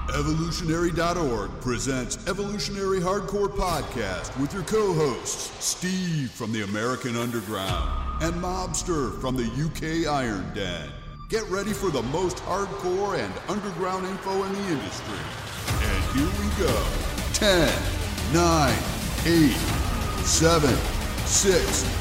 Evolutionary.org presents Evolutionary Hardcore Podcast with your co-hosts, Steve from the American Underground and Mobster from the UK Iron Den. Get ready for the most hardcore and underground info in the industry. And here we go. 10, 9, 8, 7, 6,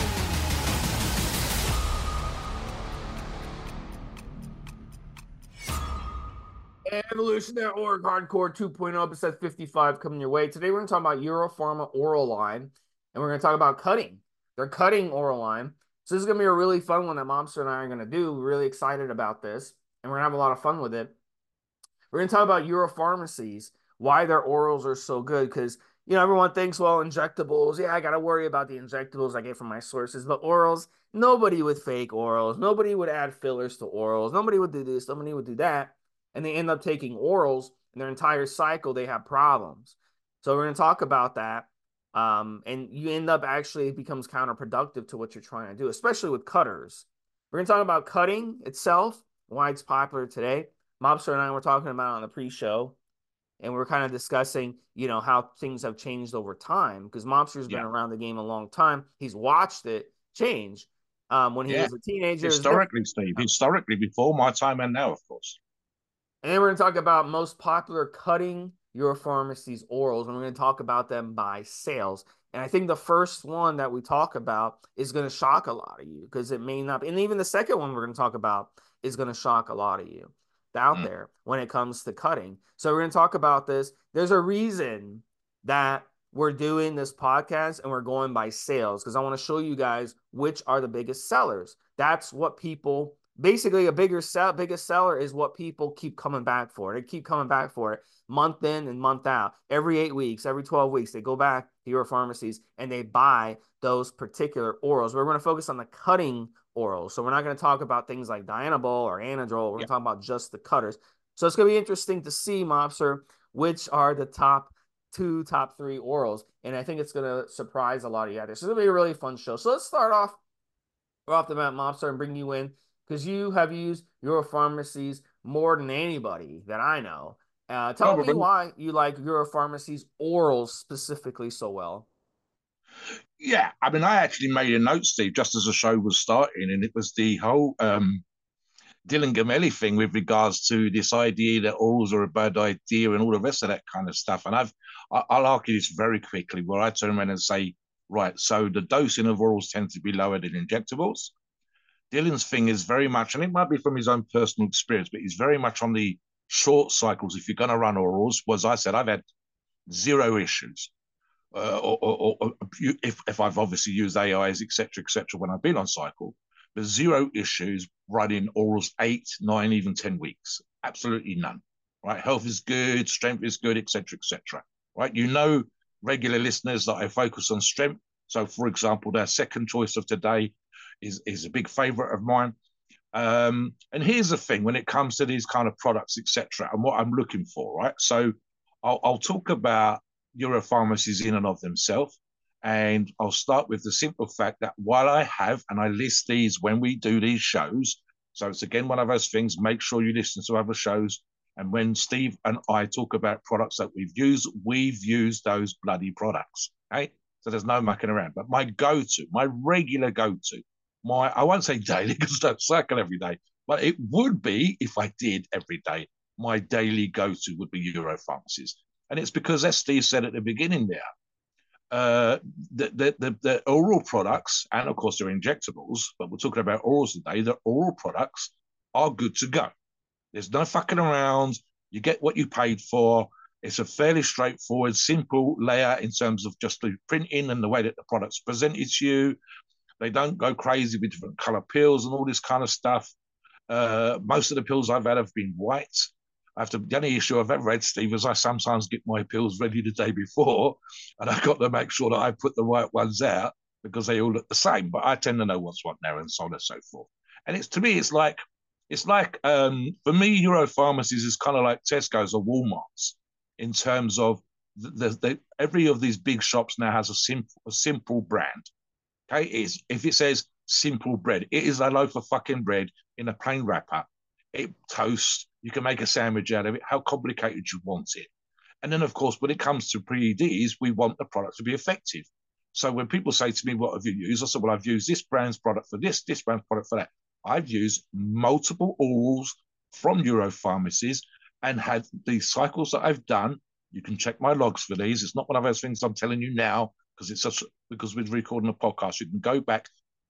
Evolution.org Hardcore 2.0 episode 55 coming your way. Today we're going to talk about Europharma Oral Line, and we're going to talk about cutting. They're cutting oral line. So this is going to be a really fun one that Mobster and I are going to do. We're really excited about this, and we're going to have a lot of fun with it. We're going to talk about Europharmacies, why their orals are so good, because, you know, everyone thinks, well, injectables, yeah, I got to worry about the injectables I get from my sources, but orals, nobody would fake orals. Nobody would add fillers to orals. Nobody would do this. Nobody would do that. And they end up taking orals, and their entire cycle, they have problems. So we're going to talk about that. And you end up actually, it becomes counterproductive to what you're trying to do, especially with cutters. We're going to talk about cutting itself, why it's popular today. Mobster and I were talking about it on the pre-show, and we're kind of discussing, you know, how things have changed over time, because Mobster's been around the game a long time. He's watched it change when he was a teenager. Historically, Steve, historically, before my time and now, of course. And then we're going to talk about most popular cutting Europharmacies orals, and we're going to talk about them by sales. And I think the first one that we talk about is going to shock a lot of you, because it may not be. And even the second one we're going to talk about is going to shock a lot of you out there when it comes to cutting. So we're going to talk about this. There's a reason that we're doing this podcast and we're going by sales, because I want to show you guys which are the biggest sellers. That's what people... Basically, biggest seller is what people keep coming back for. They keep coming back for it month in and month out. Every 8 weeks, every 12 weeks, they go back to your pharmacies and they buy those particular orals. We're going to focus on the cutting orals. So we're not going to talk about things like Dianabol or Anadrol. We're going to talk about just the cutters. So it's going to be interesting to see, Mobster, which are the top 3 orals. And I think it's going to surprise a lot of you out there. So it's going to be a really fun show. So let's start off the bat, Mobster, and bring you in, because you have used Europharmacies more than anybody that I know. Tell me why you like Europharmacies orals specifically so well. Yeah, I mean, I actually made a note, Steve, just as the show was starting, and it was the whole Dylan Gamelli thing with regards to this idea that orals are a bad idea and all the rest of that kind of stuff. And I'll argue this very quickly, where I turn around and say, right, so the dosing of orals tends to be lower than injectables. Dylan's thing is very much, and it might be from his own personal experience, but he's very much on the short cycles. If you're going to run orals, as I said, I've had zero issues. If I've obviously used AIs, etc., when I've been on cycle, there's zero issues running orals 8, 9, even 10 weeks. Absolutely none. Right? Health is good, strength is good, etc., right? You know, regular listeners, that I focus on strength. So, for example, their second choice of today is a big favorite of mine. And here's the thing, when it comes to these kind of products, etc., and what I'm looking for, right? So I'll talk about Europharmacies in and of themselves, and I'll start with the simple fact that while I have, and I list these when we do these shows, so it's again one of those things, make sure you listen to other shows, and when Steve and I talk about products that we've used those bloody products, okay? So there's no mucking around. But my go-to, my regular go-to, I won't say daily because I don't cycle every day, but it would be, if I did every day, my daily go-to would be Europharmacies. And it's because, as Steve said at the beginning there, the oral products, and of course they're injectables, but we're talking about orals today, the oral products are good to go. There's no fucking around. You get what you paid for. It's a fairly straightforward, simple layout in terms of just the printing and the way that the product's presented to you. They don't go crazy with different color pills and all this kind of stuff. Most of the pills I've had have been white. The only issue I've ever had, Steve, is I sometimes get my pills ready the day before, and I've got to make sure that I put the right ones out because they all look the same. But I tend to know what's what now, and so on and so forth. And to me, it's like for me, Europharmacies is kind of like Tesco's or Walmart's in terms of every of these big shops now has a simple brand. Okay, if it says simple bread, it is a loaf of fucking bread in a plain wrapper. It toasts. You can make a sandwich out of it. How complicated you want it? And then, of course, when it comes to pre-EDs, we want the product to be effective. So when people say to me, what have you used? I said, well, I've used this brand's product for this brand's product for that. I've used multiple orals from Europharmacies and had the cycles that I've done. You can check my logs for these. It's not one of those things I'm telling you now because we're recording a podcast. You can go back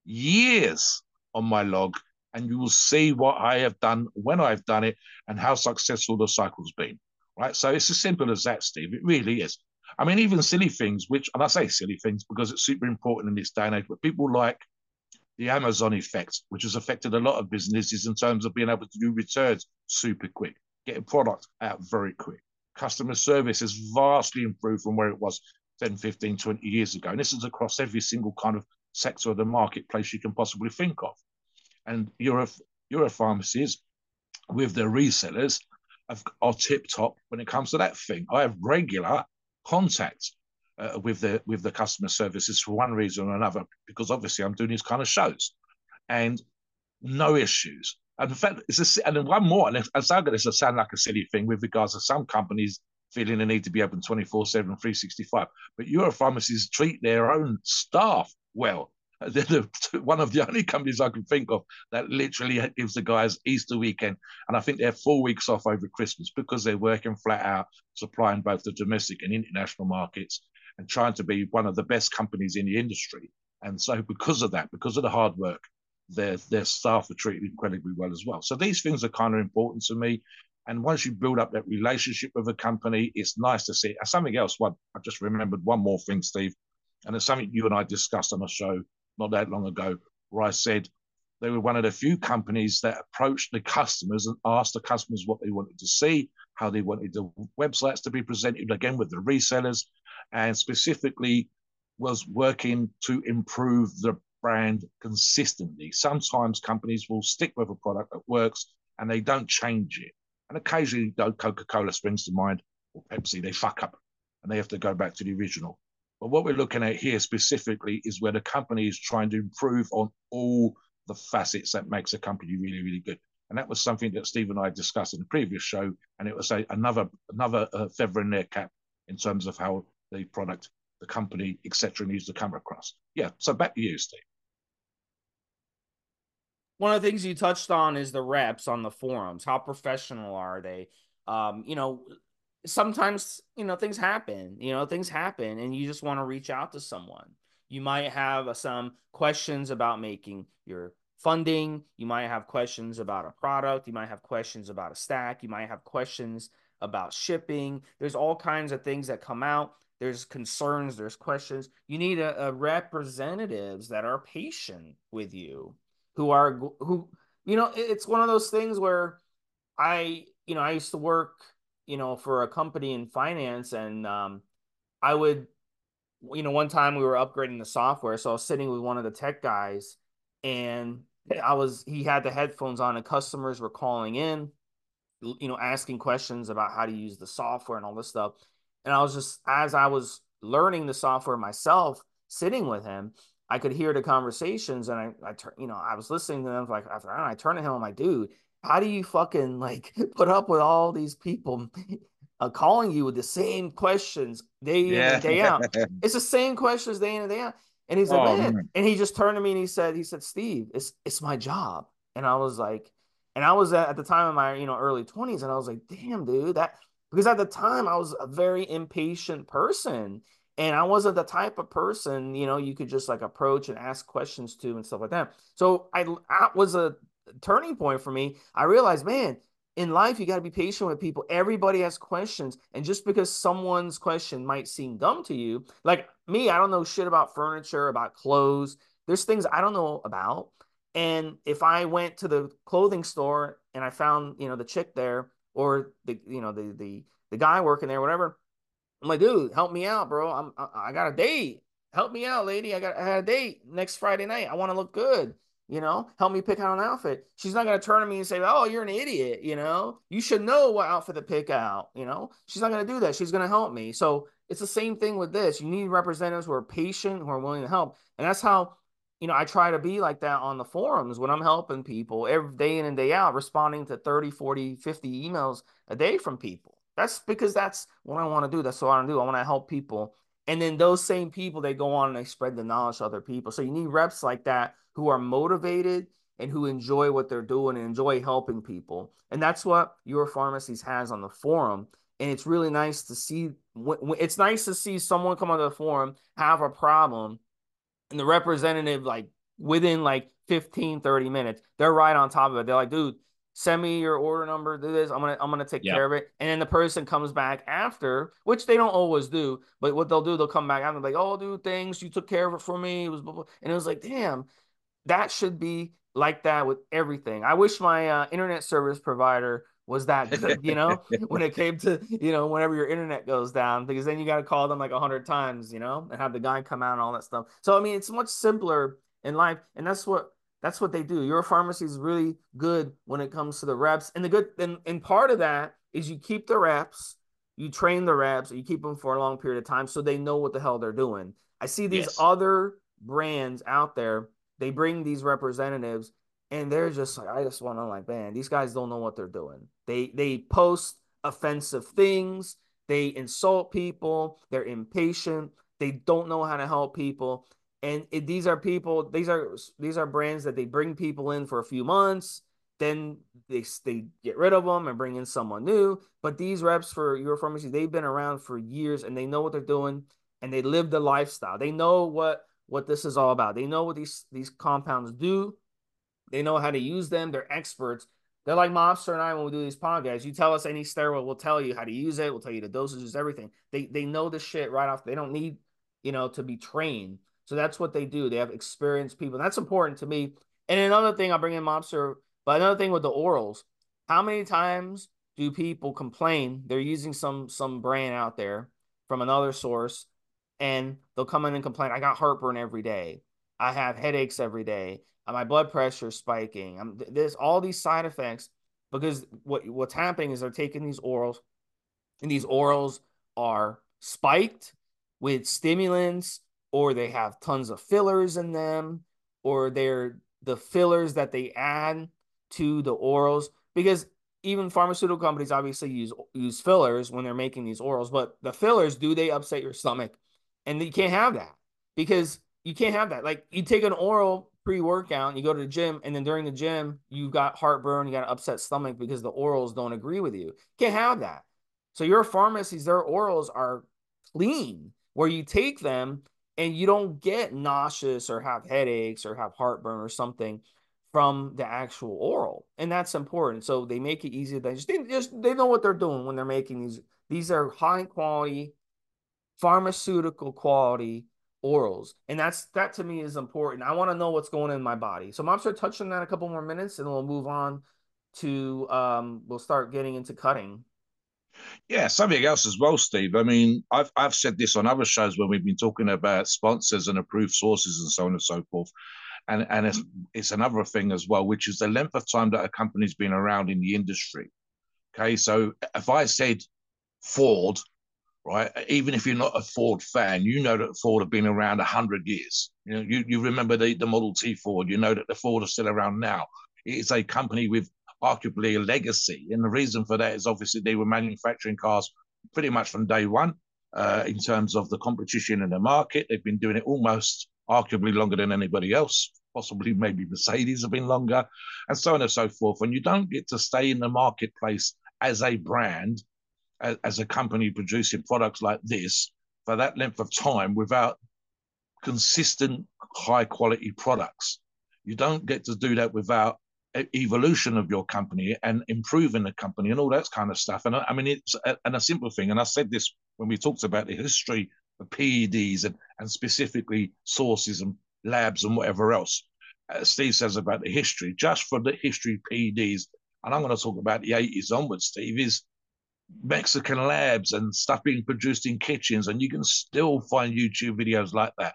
years on my log and you will see what I have done when I've done it and how successful the cycle's been. Right. So it's as simple as that, Steve. It really is. I mean, even silly things, and I say silly things because it's super important in this day and age, but people like the Amazon effect, which has affected a lot of businesses in terms of being able to do returns super quick, getting product out very quick. Customer service has vastly improved from where it was 10, 15, 20 years ago. And this is across every single kind of sector of the marketplace you can possibly think of. And Europharmacies, with their resellers, are tip top when it comes to that thing. I have regular contact with the customer services for one reason or another, because obviously I'm doing these kind of shows, and no issues. And in fact, and then one more, and it's going to sound like a silly thing with regards to some companies feeling the need to be open 24/7, 365, but Europharmacies treat their own staff well. They're one of the only companies I can think of that literally gives the guys Easter weekend, and I think they're 4 weeks off over Christmas because they're working flat out, supplying both the domestic and international markets, and trying to be one of the best companies in the industry. And so, because of that, because of the hard work, their staff are treated incredibly well as well. So these things are kind of important to me. And once you build up that relationship with a company, it's nice to see. Something else, I just remembered one more thing, Steve, and it's something you and I discussed on a show not that long ago, where I said they were one of the few companies that approached the customers and asked the customers what they wanted to see, how they wanted the websites to be presented, again with the resellers, and specifically was working to improve the brand consistently. Sometimes companies will stick with a product that works and they don't change it. And occasionally, Coca-Cola springs to mind, or Pepsi, they fuck up and they have to go back to the original. But what we're looking at here specifically is where the company is trying to improve on all the facets that makes a company really, really good. And that was something that Steve and I discussed in the previous show. And it was another feather in their cap in terms of how the product, the company, etc., needs to come across. Yeah. So back to you, Steve. One of the things you touched on is the reps on the forums. How professional are they? Sometimes, things happen, and you just want to reach out to someone. You might have some questions about making your funding. You might have questions about a product. You might have questions about a stack. You might have questions about shipping. There's all kinds of things that come out. There's concerns, there's questions. You need a representatives that are patient with you, it's one of those things where I used to work for a company in finance, and I would, one time we were upgrading the software, so I was sitting with one of the tech guys, and he had the headphones on, and customers were calling in, asking questions about how to use the software and all this stuff. And as I was learning the software myself, sitting with him, I could hear the conversations, and I was listening to them. Like, after I turned to him, I'm like, dude, how do you fucking put up with all these people calling you with the same questions day in and day out? It's the same questions day in and day out. And he's like, man. And he just turned to me and he said, Steve, it's my job. And I was like, and I was at the time in my, early 20s. And I was like, damn, dude, because at the time I was a very impatient person. And I wasn't the type of person, you could just approach and ask questions to and stuff like that. So that was a turning point for me. I realized, man, in life, you got to be patient with people. Everybody has questions. And just because someone's question might seem dumb to you, like me, I don't know shit about furniture, about clothes. There's things I don't know about. And if I went to the clothing store and I found, the chick there, or the guy working there, whatever, I'm like, dude, help me out, bro. I got a date. Help me out, lady. I had a date next Friday night. I want to look good. Help me pick out an outfit. She's not going to turn to me and say, oh, you're an idiot. You should know what outfit to pick out. She's not going to do that. She's going to help me. So it's the same thing with this. You need representatives who are patient, who are willing to help. And that's how I try to be like that on the forums when I'm helping people every day in and day out, responding to 30, 40, 50 emails a day from people. That's because that's what I want to do. That's what I want to do. I want to help people. And then those same people, they go on and they spread the knowledge to other people. So you need reps like that who are motivated and who enjoy what they're doing and enjoy helping people. And that's what Your Pharmacies has on the forum. And it's really nice to see. It's nice to see someone come on the forum, have a problem, and the representative, like within like 15, 30 minutes, they're right on top of it. They're like, dude, send me your order number, do this, I'm gonna take Yeah. care of it. And then the person comes back after, which they don't always do, but what they'll do, they'll come back after, like, oh, dude, thanks, you took care of it for me. It was blah, blah. And it was like, damn, that should be like that with everything. I wish my internet service provider was that good, when it came to, whenever your internet goes down, because then you got to call them like 100 times, and have the guy come out and all that stuff. So, I mean, it's much simpler in life. And that's what they do. Your pharmacy is really good when it comes to the reps. And and part of that is you keep the reps, you train the reps, you keep them for a long period of time so they know what the hell they're doing. I see these Yes. other brands out there, they bring these representatives and they're just like, I just want to, like, man, these guys don't know what they're doing. They post offensive things, they insult people, they're impatient, they don't know how to help people. And these are people, these are brands that they bring people in for a few months, then they get rid of them and bring in someone new. But these reps for Your Pharmacy, they've been around for years and they know what they're doing and they live the lifestyle. They know what this is all about. They know what these compounds do. They know how to use them. They're experts. They're like Mobster and I when we do these podcasts. You tell us any steroid, we'll tell you how to use it. We'll tell you the dosages, everything. They know this shit right off. They don't need, to be trained. So that's what they do. They have experienced people. And that's important to me. And another thing, I'll bring in Mobster, but another thing with the orals, how many times do people complain they're using some brand out there from another source and they'll come in and complain, I got heartburn every day. I have headaches every day. My blood pressure spiking. There's all these side effects because what's happening is they're taking these orals, and these orals are spiked with stimulants, or they have tons of fillers in them, or they're the fillers that they add to the orals. Because even pharmaceutical companies obviously use fillers when they're making these orals, but the fillers, do they upset your stomach? And you can't have that, because you can't have that. Like, you take an oral pre-workout, you go to the gym, and then during the gym, you got heartburn, you got an upset stomach because the orals don't agree with you. Can't have that. So Your Pharmacies, their orals are clean, where you take them and you don't get nauseous or have headaches or have heartburn or something from the actual oral. And that's important. So they make it easy. They know what they're doing when they're making these. These are high quality, pharmaceutical quality orals. And that to me is important. I want to know what's going in my body. So I'm going to touch on that a couple more minutes and we'll move on to we'll start getting into cutting. Yeah, something else as well, Steve. I mean, I've said this on other shows when we've been talking about sponsors and approved sources and so on and so forth. And it's another thing as well, which is the length of time that a company's been around in the industry. Okay, so if I said Ford, right, even if you're not a Ford fan, you know that Ford have been around 100 years. You remember the Model T Ford. You know that the Ford are still around now. It's a company with arguably a legacy, and the reason for that is obviously they were manufacturing cars pretty much from day one. In terms of the competition in the market, they've been doing it almost arguably longer than anybody else. Possibly maybe Mercedes have been longer, and so on and so forth. And you don't get to stay in the marketplace as a brand, as a company producing products like this for that length of time without consistent high quality products. You don't get to do that without evolution of your company and improving the company and all that kind of stuff. And I mean, it's a simple thing. And I said this when we talked about the history of PEDs and specifically sources and labs and whatever else. Steve says about the history, just for the history of PEDs, and I'm going to talk about the 80s onwards, Steve, is Mexican labs and stuff being produced in kitchens, and you can still find YouTube videos like that.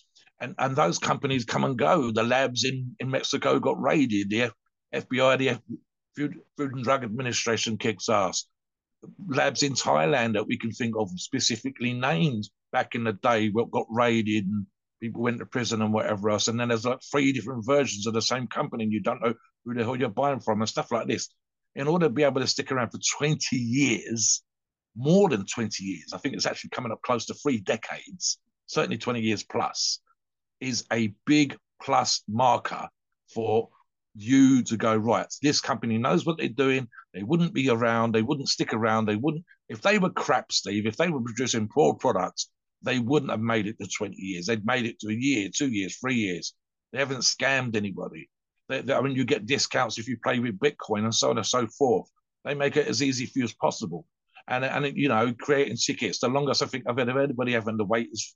And those companies come and go. The labs in Mexico got raided. The FBI, the Food and Drug Administration kicks ass. Labs in Thailand that we can think of specifically named back in the day got raided people went to prison and whatever else. And then there's like 3 different versions of the same company and you don't know who the hell you're buying from and stuff like this. In order to be able to stick around for 20 years, more than 20 years, I think it's actually coming up close to 3 decades, certainly 20 years plus, is a big plus marker for you to go, right, this company knows what they're doing. They wouldn't be around. They wouldn't stick around. They wouldn't, if they were crap, Steve, if they were producing poor products, they wouldn't have made it to 20 years. They'd made it to a year, 2 years, 3 years. They haven't scammed anybody. I mean, you get discounts if you play with Bitcoin and so on and so forth. They make it as easy for you as possible. And you know, creating tickets, the longest I think I've ever anybody having to wait is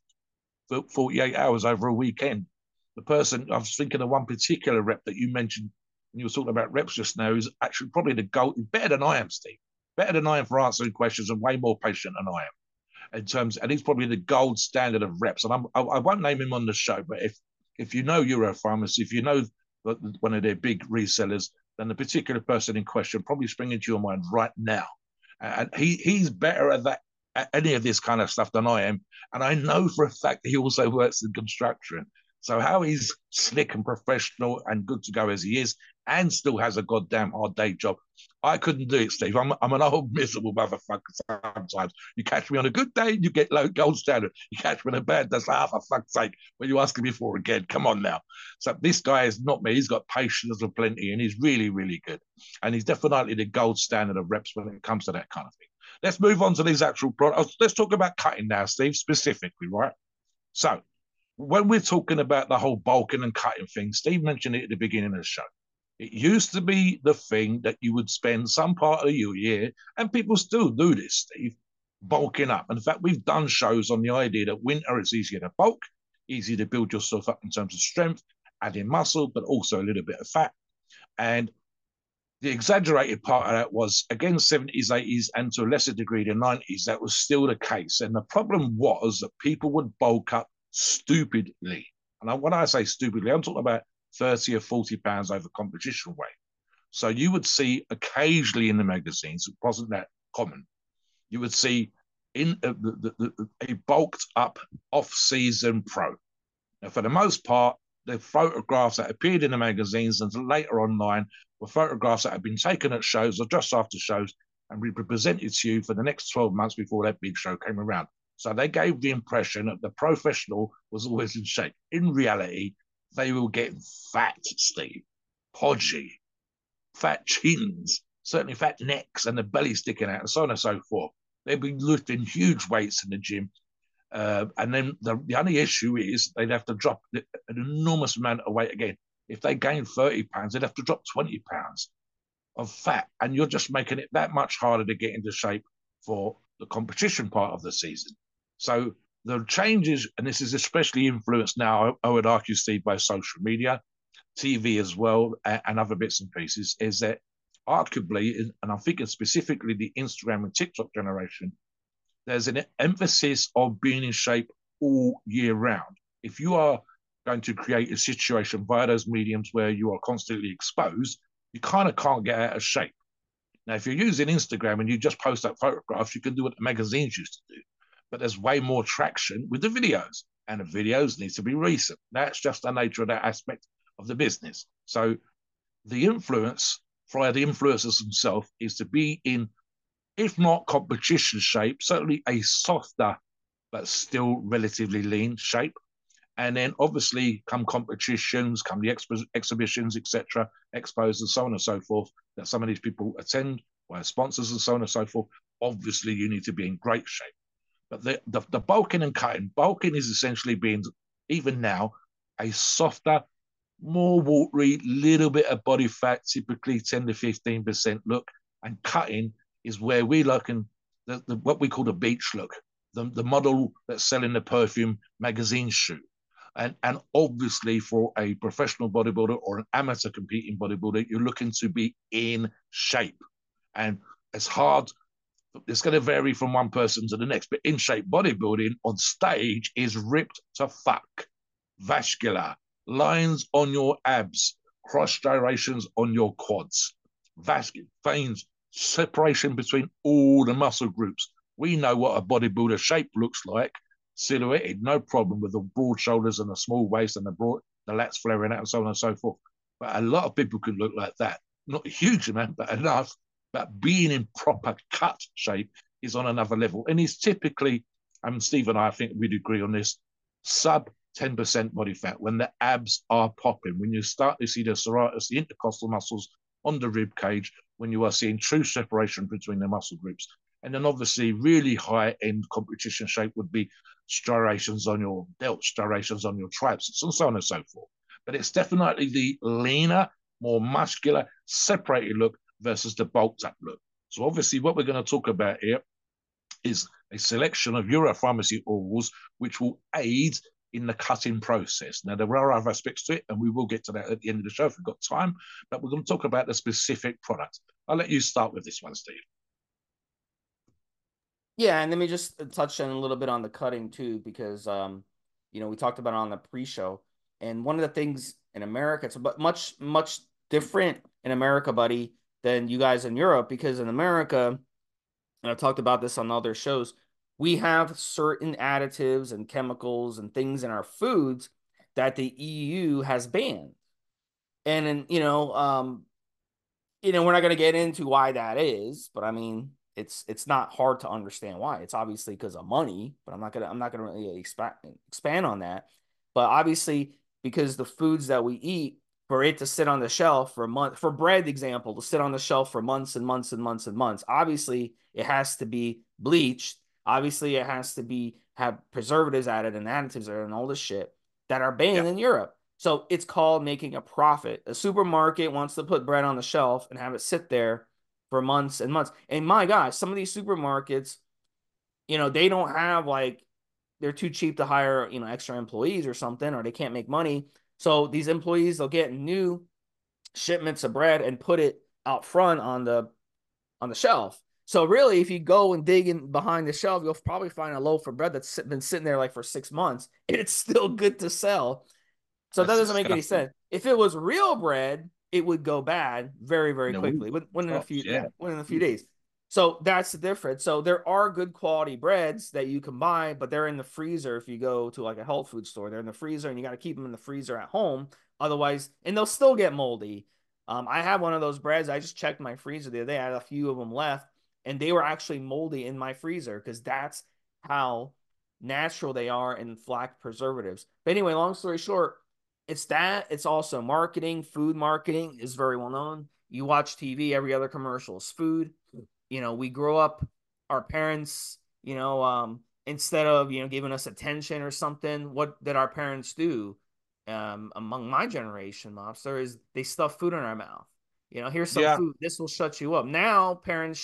48 hours over a weekend. The person, I was thinking of one particular rep that you mentioned when you were talking about reps just now, is actually probably the goal, better than I am, Steve. Better than I am for answering questions and way more patient than I am in terms, and he's probably the gold standard of reps. And I won't name him on the show, but if you know Europharmacy, if you know one of their big resellers, then the particular person in question probably springing to your mind right now. And he's better at that, at any of this kind of stuff than I am. And I know for a fact that he also works in construction. So how he's slick and professional and good to go as he is, and still has a goddamn hard day job, I couldn't do it, Steve. I'm an old miserable motherfucker sometimes. You catch me on a good day, you get low gold standard. You catch me on a bad day, for fuck's sake, what are you asking me for again? Come on now. So this guy is not me. He's got patience of plenty, and he's really, really good. And he's definitely the gold standard of reps when it comes to that kind of thing. Let's move on to these actual products. Let's talk about cutting now, Steve, specifically, right? So when we're talking about the whole bulking and cutting thing, Steve mentioned it at the beginning of the show. It used to be the thing that you would spend some part of your year, and people still do this, Steve, bulking up. And in fact, we've done shows on the idea that winter is easier to bulk, easier to build yourself up in terms of strength, adding muscle, but also a little bit of fat. And the exaggerated part of that was, again, 70s, 80s, and to a lesser degree, the 90s, that was still the case. And the problem was that people would bulk up stupidly. And when I say stupidly, I'm talking about 30 or 40 pounds over competition weight. So you would see occasionally in the magazines, it wasn't that common, you would see in a bulked up off-season pro. Now, for the most part, the photographs that appeared in the magazines and later online were photographs that had been taken at shows or just after shows and be presented to you for the next 12 months before that big show came around. So they gave the impression that the professional was always in shape. In reality, they were getting fat, Steve, podgy, fat chins, certainly fat necks, and the belly sticking out, and so on and so forth. They'd be lifting huge weights in the gym. And then the only issue is they'd have to drop an enormous amount of weight again. If they gained 30 pounds, they'd have to drop 20 pounds of fat. And you're just making it that much harder to get into shape for the competition part of the season. So the changes, and this is especially influenced now, I would argue, Steve, by social media, TV as well, and other bits and pieces, is that arguably, and I'm thinking specifically the Instagram and TikTok generation, there's an emphasis on being in shape all year round. If you are going to create a situation via those mediums where you are constantly exposed, you kind of can't get out of shape. Now, if you're using Instagram and you just post up photographs, you can do what the magazines used to do. But there's way more traction with the videos, and the videos need to be recent. That's just the nature of that aspect of the business. So the influence for the influencers themselves is to be in, if not competition shape, certainly a softer but still relatively lean shape. And then obviously come competitions, come the exhibitions, etc., expos and so on and so forth, that some of these people attend, via sponsors and so on and so forth, obviously you need to be in great shape. But the bulking and cutting, bulking is essentially being, even now, a softer, more watery, little bit of body fat, typically 10 to 15% look. And cutting is where we look in what we call the beach look, the model that's selling the perfume magazine shoot. And obviously for a professional bodybuilder or an amateur competing bodybuilder, you're looking to be in shape. And it's hard. It's going to vary from one person to the next, but in shape bodybuilding on stage is ripped to fuck. Vascular, lines on your abs, cross gyrations on your quads, vascular veins, separation between all the muscle groups. We know what a bodybuilder shape looks like. silhouetted, no problem with the broad shoulders and the small waist and the lats flaring out and so on and so forth. But a lot of people could look like that. Not a huge amount, but enough. But being in proper cut shape is on another level. And it's typically, Steve and I think we'd agree on this, sub 10% body fat, when the abs are popping, when you start to see the serratus, the intercostal muscles on the rib cage, when you are seeing true separation between the muscle groups. And then obviously really high end competition shape would be striations on your delts, striations on your triceps, and so on and so forth. But it's definitely the leaner, more muscular, separated look versus the bulked up look. So obviously what we're going to talk about here is a selection of Europharmacy orals which will aid in the cutting process. Now, there are other aspects to it, and we will get to that at the end of the show if we've got time, but we're going to talk about the specific products. I'll let you start with this one, Steve. Yeah, and let me just touch on a little bit on the cutting too, because we talked about it on the pre-show, and one of the things in America, it's much different in America, buddy, than you guys in Europe, because in America, and I've talked about this on other shows, we have certain additives and chemicals and things in our foods that the EU has banned. And we're not going to get into why that is, but I mean, it's not hard to understand why. It's obviously because of money, but I'm not gonna really expand on that. But obviously, because the foods that we eat, for it to sit on the shelf for a month, for bread example, to sit on the shelf for months and months and months and months, obviously it has to be bleached. Obviously, it has to have preservatives added and additives added and all this shit that are banned in Europe. So it's called making a profit. A supermarket wants to put bread on the shelf and have it sit there for months and months. And my gosh, some of these supermarkets, they don't have they're too cheap to hire, extra employees or something, or they can't make money. So these employees, they'll get new shipments of bread and put it out front on the shelf. So really, if you go and dig in behind the shelf, you'll probably find a loaf of bread that's been sitting there for 6 months, and it's still good to sell. So that doesn't make any sense. If it was real bread, it would go bad very, very quickly, within a few days. So that's the difference. So there are good quality breads that you can buy, but they're in the freezer. If you go to a health food store, they're in the freezer, and you got to keep them in the freezer at home. Otherwise, and they'll still get moldy. I have one of those breads. I just checked my freezer the other day. I had a few of them left, and they were actually moldy in my freezer because that's how natural they are and lack preservatives. But anyway, long story short, it's that. It's also marketing. Food marketing is very well known. You watch TV, every other commercial is food. We grow up, our parents, instead of, giving us attention or something, what did our parents do? Among my generation, Mobster, is they stuff food in our mouth. Here's some food. This will shut you up. Now parents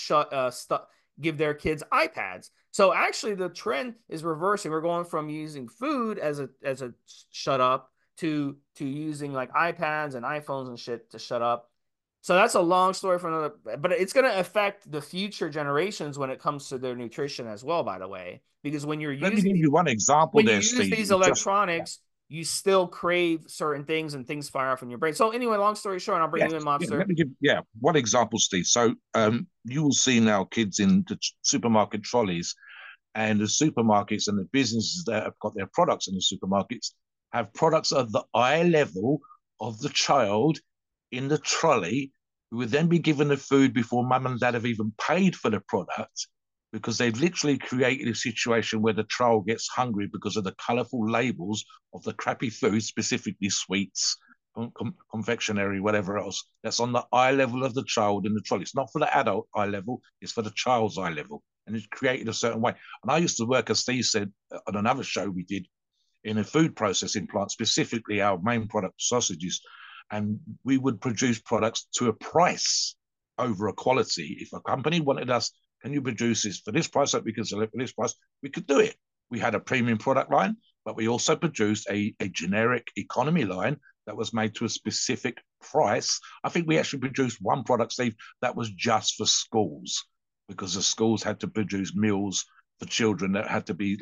give their kids iPads. So actually the trend is reversing. We're going from using food as a shut up to using iPads and iPhones and shit to shut up. So that's a long story for another, but it's going to affect the future generations when it comes to their nutrition as well, by the way, because when you're Let me give you one example there, Steve. When you use these electronics, you still crave certain things and things fire off in your brain. So anyway, long story short, I'll bring you in, Mobster. Let me give one example, Steve. So you will see now kids in the supermarket trolleys, and the supermarkets and the businesses that have got their products in the supermarkets have products at the eye level of the child in the trolley, who would then be given the food before mum and dad have even paid for the product, because they've literally created a situation where the child gets hungry because of the colourful labels of the crappy food, specifically sweets, confectionery, whatever else, that's on the eye level of the child in the trolley. It's not for the adult eye level, it's for the child's eye level. And it's created a certain way. And I used to work, as Steve said, on another show we did, in a food processing plant, specifically our main product, sausages. And we would produce products to a price over a quality. If a company wanted us, can you produce this for this price, that we can sell it for this price, we could do it. We had a premium product line, but we also produced a generic economy line that was made to a specific price. I think we actually produced one product, Steve, that was just for schools, because the schools had to produce meals for children that had to be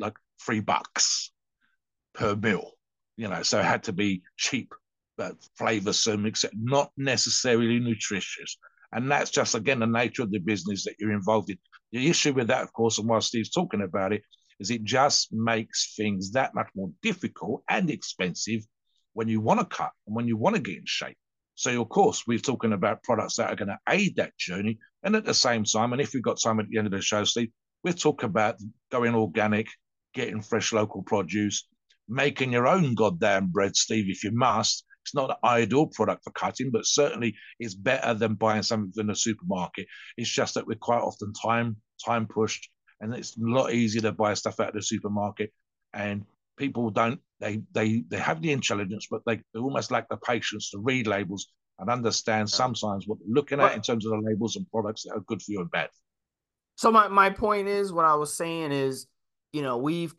$3 per meal, so it had to be cheap, but flavoursome, except not necessarily nutritious. And that's just, again, the nature of the business that you're involved in. The issue with that, of course, and while Steve's talking about it, is it just makes things that much more difficult and expensive when you want to cut and when you want to get in shape. So, of course, we're talking about products that are going to aid that journey. And at the same time, and if we've got time at the end of the show, Steve, we'll talk about going organic, getting fresh local produce, making your own goddamn bread, Steve, if you must. It's not an ideal product for cutting, but certainly it's better than buying something in the supermarket. It's just that we're quite often time pushed, and it's a lot easier to buy stuff out of the supermarket. And people don't they have the intelligence, but they almost lack the patience to read labels and understand sometimes what they're looking at in terms of the labels and products that are good for you and bad. So my point is, what I was saying is, we've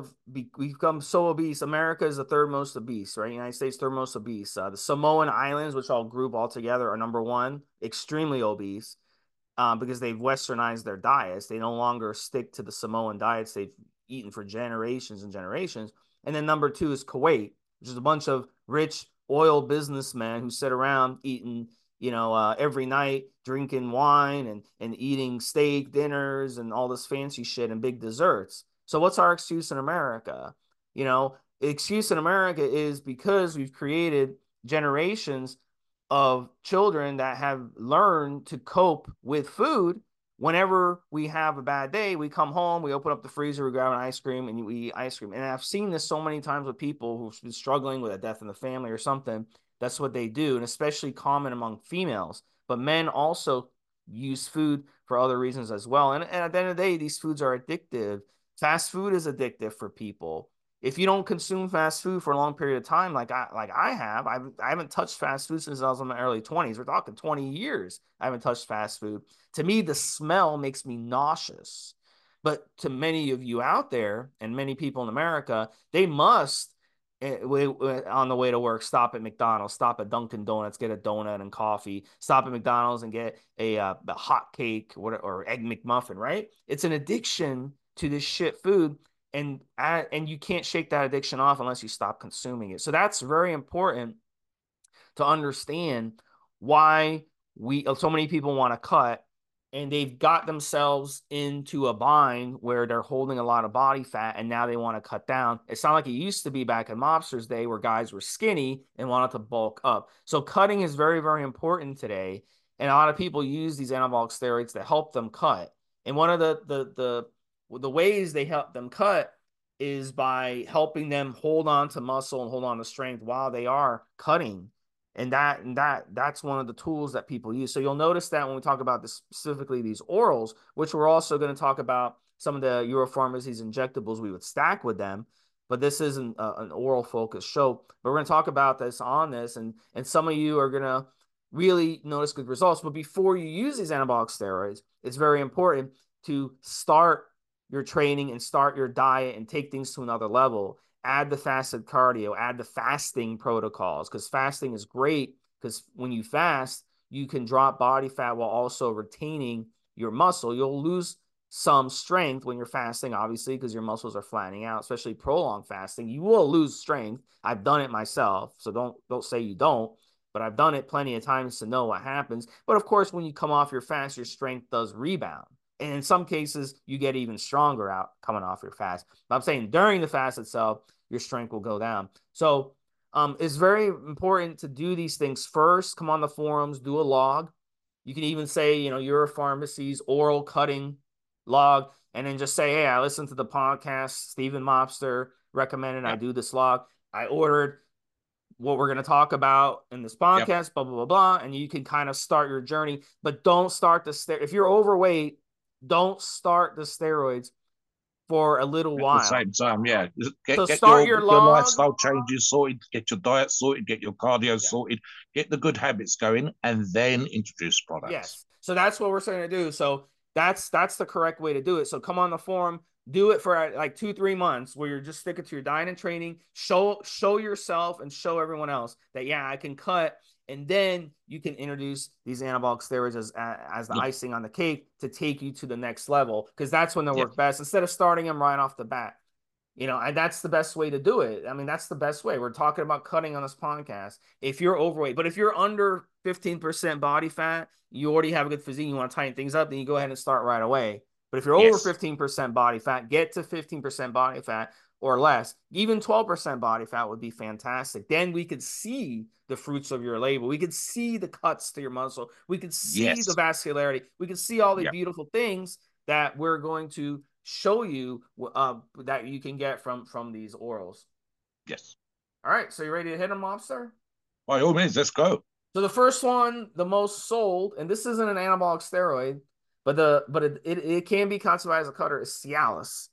become so obese. America is the third most obese, right? United States, third most obese. The Samoan Islands, which I'll group all together, are number one, extremely obese, because they've westernized their diets. They no longer stick to the Samoan diets they've eaten for generations and generations. And then number two is Kuwait, which is a bunch of rich oil businessmen who sit around eating every night, drinking wine and eating steak dinners and all this fancy shit and big desserts. So what's our excuse in America? The excuse in America is because we've created generations of children that have learned to cope with food. Whenever we have a bad day, we come home, we open up the freezer, we grab an ice cream, and we eat ice cream. And I've seen this so many times with people who've been struggling with a death in the family or something. That's what they do, and especially common among females. But men also use food for other reasons as well. And at the end of the day, these foods are addictive. Fast food is addictive for people. If you don't consume fast food for a long period of time, like I have, I haven't touched fast food since I was in my early 20s. We're talking 20 years. I haven't touched fast food. To me, the smell makes me nauseous. But to many of you out there and many people in America, they must, on the way to work, stop at McDonald's, stop at Dunkin' Donuts, get a donut and coffee, stop at McDonald's and get a hot cake or egg McMuffin, right? It's an addiction to this shit food. And you can't shake that addiction off unless you stop consuming it. So that's very important to understand why so many people want to cut, and they've got themselves into a bind where they're holding a lot of body fat and now they want to cut down. It's not like it used to be back in Mobster's day where guys were skinny and wanted to bulk up. So cutting is very, very important today. And a lot of people use these anabolic steroids to help them cut. And one of the ways they help them cut is by helping them hold on to muscle and hold on to strength while they are cutting. And that's one of the tools that people use. So you'll notice that when we talk about this, specifically these orals, which we're also going to talk about some of the Europharmacies these injectables we would stack with them, but this isn't an oral focused show. But we're going to talk about this on this, and some of you are going to really notice good results. But before you use these anabolic steroids, it's very important to start your training and start your diet and take things to another level. Add the fasted cardio, add the fasting protocols, because fasting is great, because when you fast, you can drop body fat while also retaining your muscle. You'll lose some strength when you're fasting, obviously, because your muscles are flattening out, especially prolonged fasting. You will lose strength. I've done it myself, so don't say you don't, but I've done it plenty of times to know what happens. But of course, when you come off your fast, your strength does rebound. And in some cases, you get even stronger out coming off your fast. But I'm saying during the fast itself, your strength will go down. So it's very important to do these things first. Come on the forums, do a log. You can even say, Europharmacy's oral cutting log, and then just say, hey, I listened to the podcast, Stephen Mobster recommended I do this log. I ordered what we're going to talk about in this podcast, blah, blah, blah, blah. And you can kind of start your journey, but don't start if you're overweight, don't start the steroids for a little while. At the same time, get your log, lifestyle changes sorted, get your diet sorted, get your cardio sorted, get the good habits going, and then introduce products. Yes. So that's what we're starting to do. So that's the correct way to do it. So come on the forum, do it for like 2-3 months where you're just sticking to your diet and training, show yourself and show everyone else that, I can cut. And then you can introduce these anabolic steroids as the icing on the cake to take you to the next level, because that's when they work best, instead of starting them right off the bat. And that's the best way to do it. I mean, that's the best way. We're talking about cutting on this podcast. If you're overweight, but if you're under 15% body fat, you already have a good physique, you want to tighten things up, then you go ahead and start right away. But if you're over Yes. 15% body fat, get to 15% body fat or less. Even 12% body fat would be fantastic. Then we could see the fruits of your labor. We could see the cuts to your muscle. We could see the Yes. vascularity. We could see all the Yeah. beautiful things that we're going to show you that you can get from these orals. Yes. All right, so you ready to hit them, Mobster? By all means, let's go. So the first one, the most sold, and this isn't an anabolic steroid, but it can be classified as a cutter, is Cialis.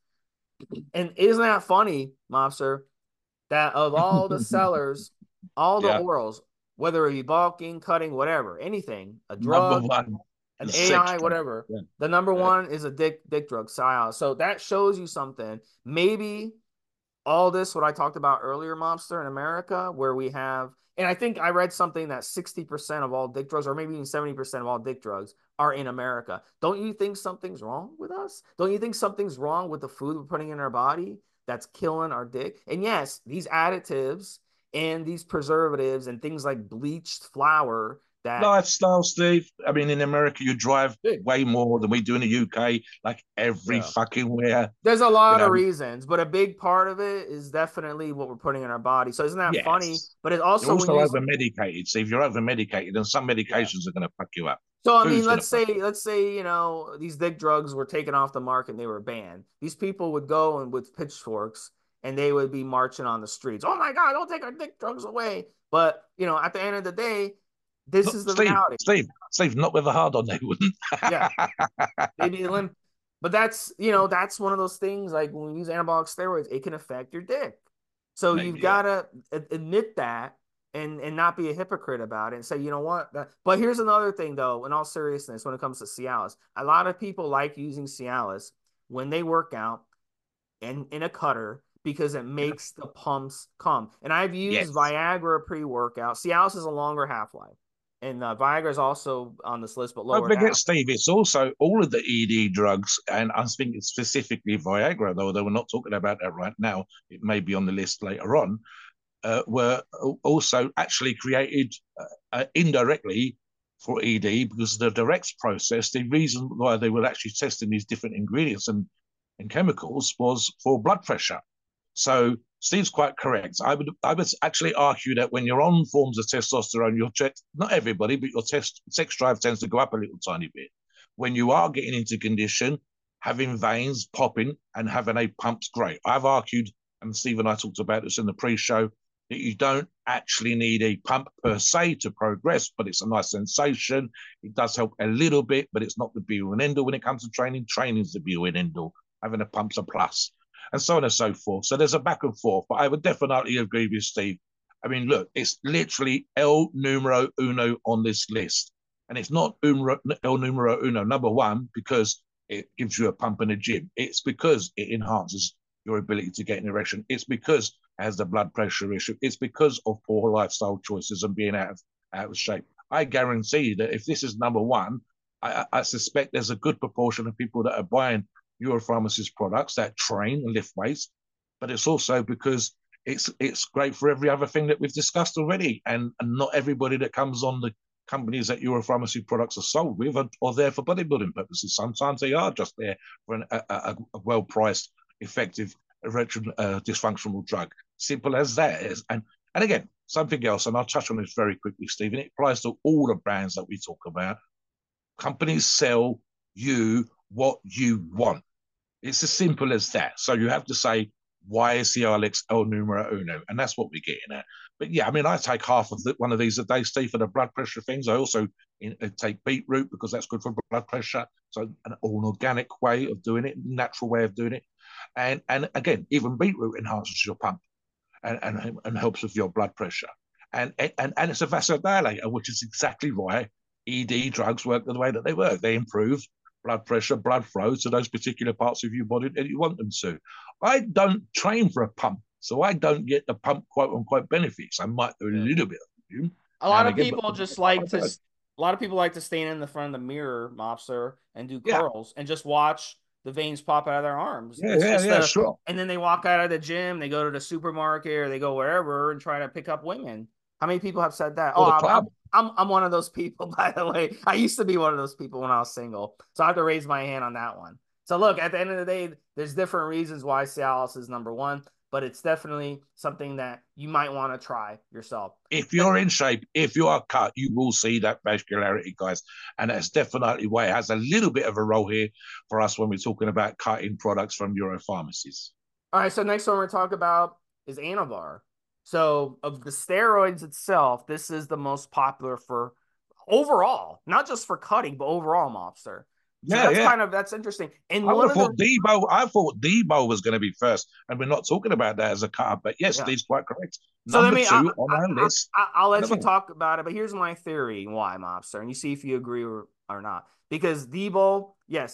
And isn't that funny, Mobster, that of all the sellers, all the Yeah. orals, whether it be bulking, cutting, whatever, anything, a Number drug, one an is sex AI, drive. whatever, Yeah. the number Yeah. one is a dick drug, Cialis. So that shows you something. Maybe all this, what I talked about earlier, Mobster, in America, where we have, and I think I read something that 60% of all dick drugs, or maybe even 70% of all dick drugs, are in America. Don't you think something's wrong with us? Don't you think something's wrong with the food we're putting in our body that's killing our dick? And yes, these additives and these preservatives and things like bleached flour that Lifestyle, Steve. I mean, in America, you drive big. way more than we do in the UK, like every Yeah. fucking where. There's a You lot of know, reasons, but a big part of it is definitely what we're putting in our body. So isn't that funny? yes. But it's You're also when also you over medicated. See, if you're over medicated, then some yeah. medications are going to fuck you up. So I mean, Food's going to let's fuck say you up. these dick drugs were taken off the market and they were banned. These people would go and with pitchforks and they would be marching on the streets. Oh my God, don't take our dick drugs away. But at the end of the day, this Look, is the reality. Steve, not with a hard on, they wouldn't. Yeah, they'd be limp. But that's one of those things like when we use anabolic steroids, it can affect your dick. So you've Maybe, yeah. got to admit that and not be a hypocrite about it and say, you know what? But here's another thing, though, in all seriousness, when it comes to Cialis, a lot of people like using Cialis when they work out and in a cutter because it makes the pumps come. And I've used Yes. Viagra pre-workout. Cialis is a longer half-life. And Viagra is also on this list, but Don't lower forget, half. Steve, it's also all of the ED drugs, and I'm speaking specifically Viagra, though we're not talking about that right now. It may be on the list later on. Were also actually created indirectly for ED because of the direct process. The reason why they were actually testing these different ingredients and chemicals was for blood pressure. So Steve's quite correct. I would actually argue that when you're on forms of testosterone, your check, not everybody, but your sex drive tends to go up a little tiny bit. When you are getting into condition, having veins popping and having a pump's great. I've argued, and Steve and I talked about this in the pre-show, that you don't actually need a pump per se to progress, but it's a nice sensation. It does help a little bit, but it's not the be all and end all when it comes to training. Training is the be all and end all. Having a pump's a plus, and so on and so forth. So there's a back and forth, but I would definitely agree with Steve. I mean, look, it's literally el numero uno on this list. And it's not el numero uno, number one, because it gives you a pump in the gym. It's because it enhances your ability to get an erection. It's because it has the blood pressure issue. It's because of poor lifestyle choices and being out of shape. I guarantee that if this is number one, I suspect there's a good proportion of people that are buying Europharmacist products that train and lift weights, but it's also because it's great for every other thing that we've discussed already. And not everybody that comes on the companies that Europharmacy products are sold with are there for bodybuilding purposes. Sometimes they are just there for a well-priced, effective erection dysfunctional drug. Simple as that is. And again, something else, and I'll touch on this very quickly, Stephen. It applies to all the brands that we talk about. Companies sell you what you want. It's as simple as that. So you have to say, why is Cialis el numero uno? And that's what we're getting at. But yeah, I mean, I take half of one of these a day, Steve, for the blood pressure things. I also take beetroot because that's good for blood pressure. So an organic way of doing it, natural way of doing it. And again, even beetroot enhances your pump and helps with your blood pressure. And it's a vasodilator, which is exactly why ED drugs work the way that they work. They improve blood pressure, blood flow to those particular parts of your body that you want them to. I don't train for a pump, so I don't get the pump quote unquote benefits. I might do a little bit of a lot of people just like to. A lot of people like to stand in the front of the mirror, Mobster, and do curls and just watch the veins pop out of their arms. Sure. And then they walk out of the gym, they go to the supermarket or they go wherever and try to pick up women. How many people have said that? I'm one of those people, by the way. I used to be one of those people when I was single. So I have to raise my hand on that one. So look, at the end of the day, there's different reasons why Cialis is number one, but it's definitely something that you might want to try yourself. If you're in shape, if you are cut, you will see that vascularity, guys. And that's definitely why it has a little bit of a role here for us when we're talking about cutting products from Europharmacies. All right, so next one we're talking about is Anavar. So of the steroids itself, this is the most popular for overall, not just for cutting, but overall, Mobster. So that's interesting. And I thought Debo was going to be first, and we're not talking about that as a cut, but yes, Steve's quite correct. Number two on our list. I'll let you talk about it, but here's my theory why, Mobster, and you see if you agree or not. Because Debo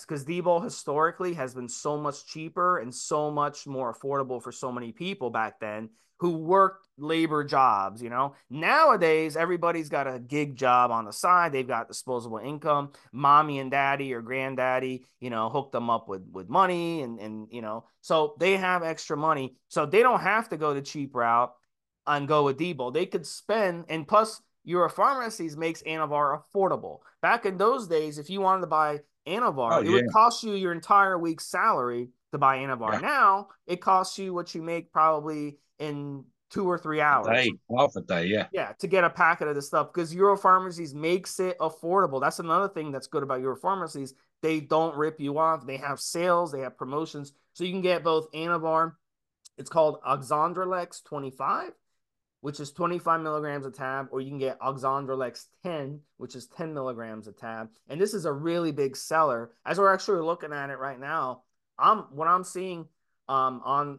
historically has been so much cheaper and so much more affordable for so many people back then who worked labor jobs, Nowadays, everybody's got a gig job on the side. They've got disposable income. Mommy and daddy or granddaddy, hook them up with money and so they have extra money. So they don't have to go the cheap route and go with Debo. They could spend, and plus Europharmacies makes Anavar affordable. Back in those days, if you wanted to buy Anavar, it would cost you your entire week's salary to buy Anavar. Yeah. Now it costs you what you make probably in 2 or 3 hours. Half a day, yeah. Yeah, to get a packet of this stuff because Europharmacies makes it affordable. That's another thing that's good about Europharmacies. They don't rip you off. They have sales, they have promotions. So you can get both Anavar, it's called Oxandrolex 25, which is 25 milligrams a tab, or you can get Oxandrolex 10, which is 10 milligrams a tab. And this is a really big seller. As we're actually looking at it right now, what I'm seeing on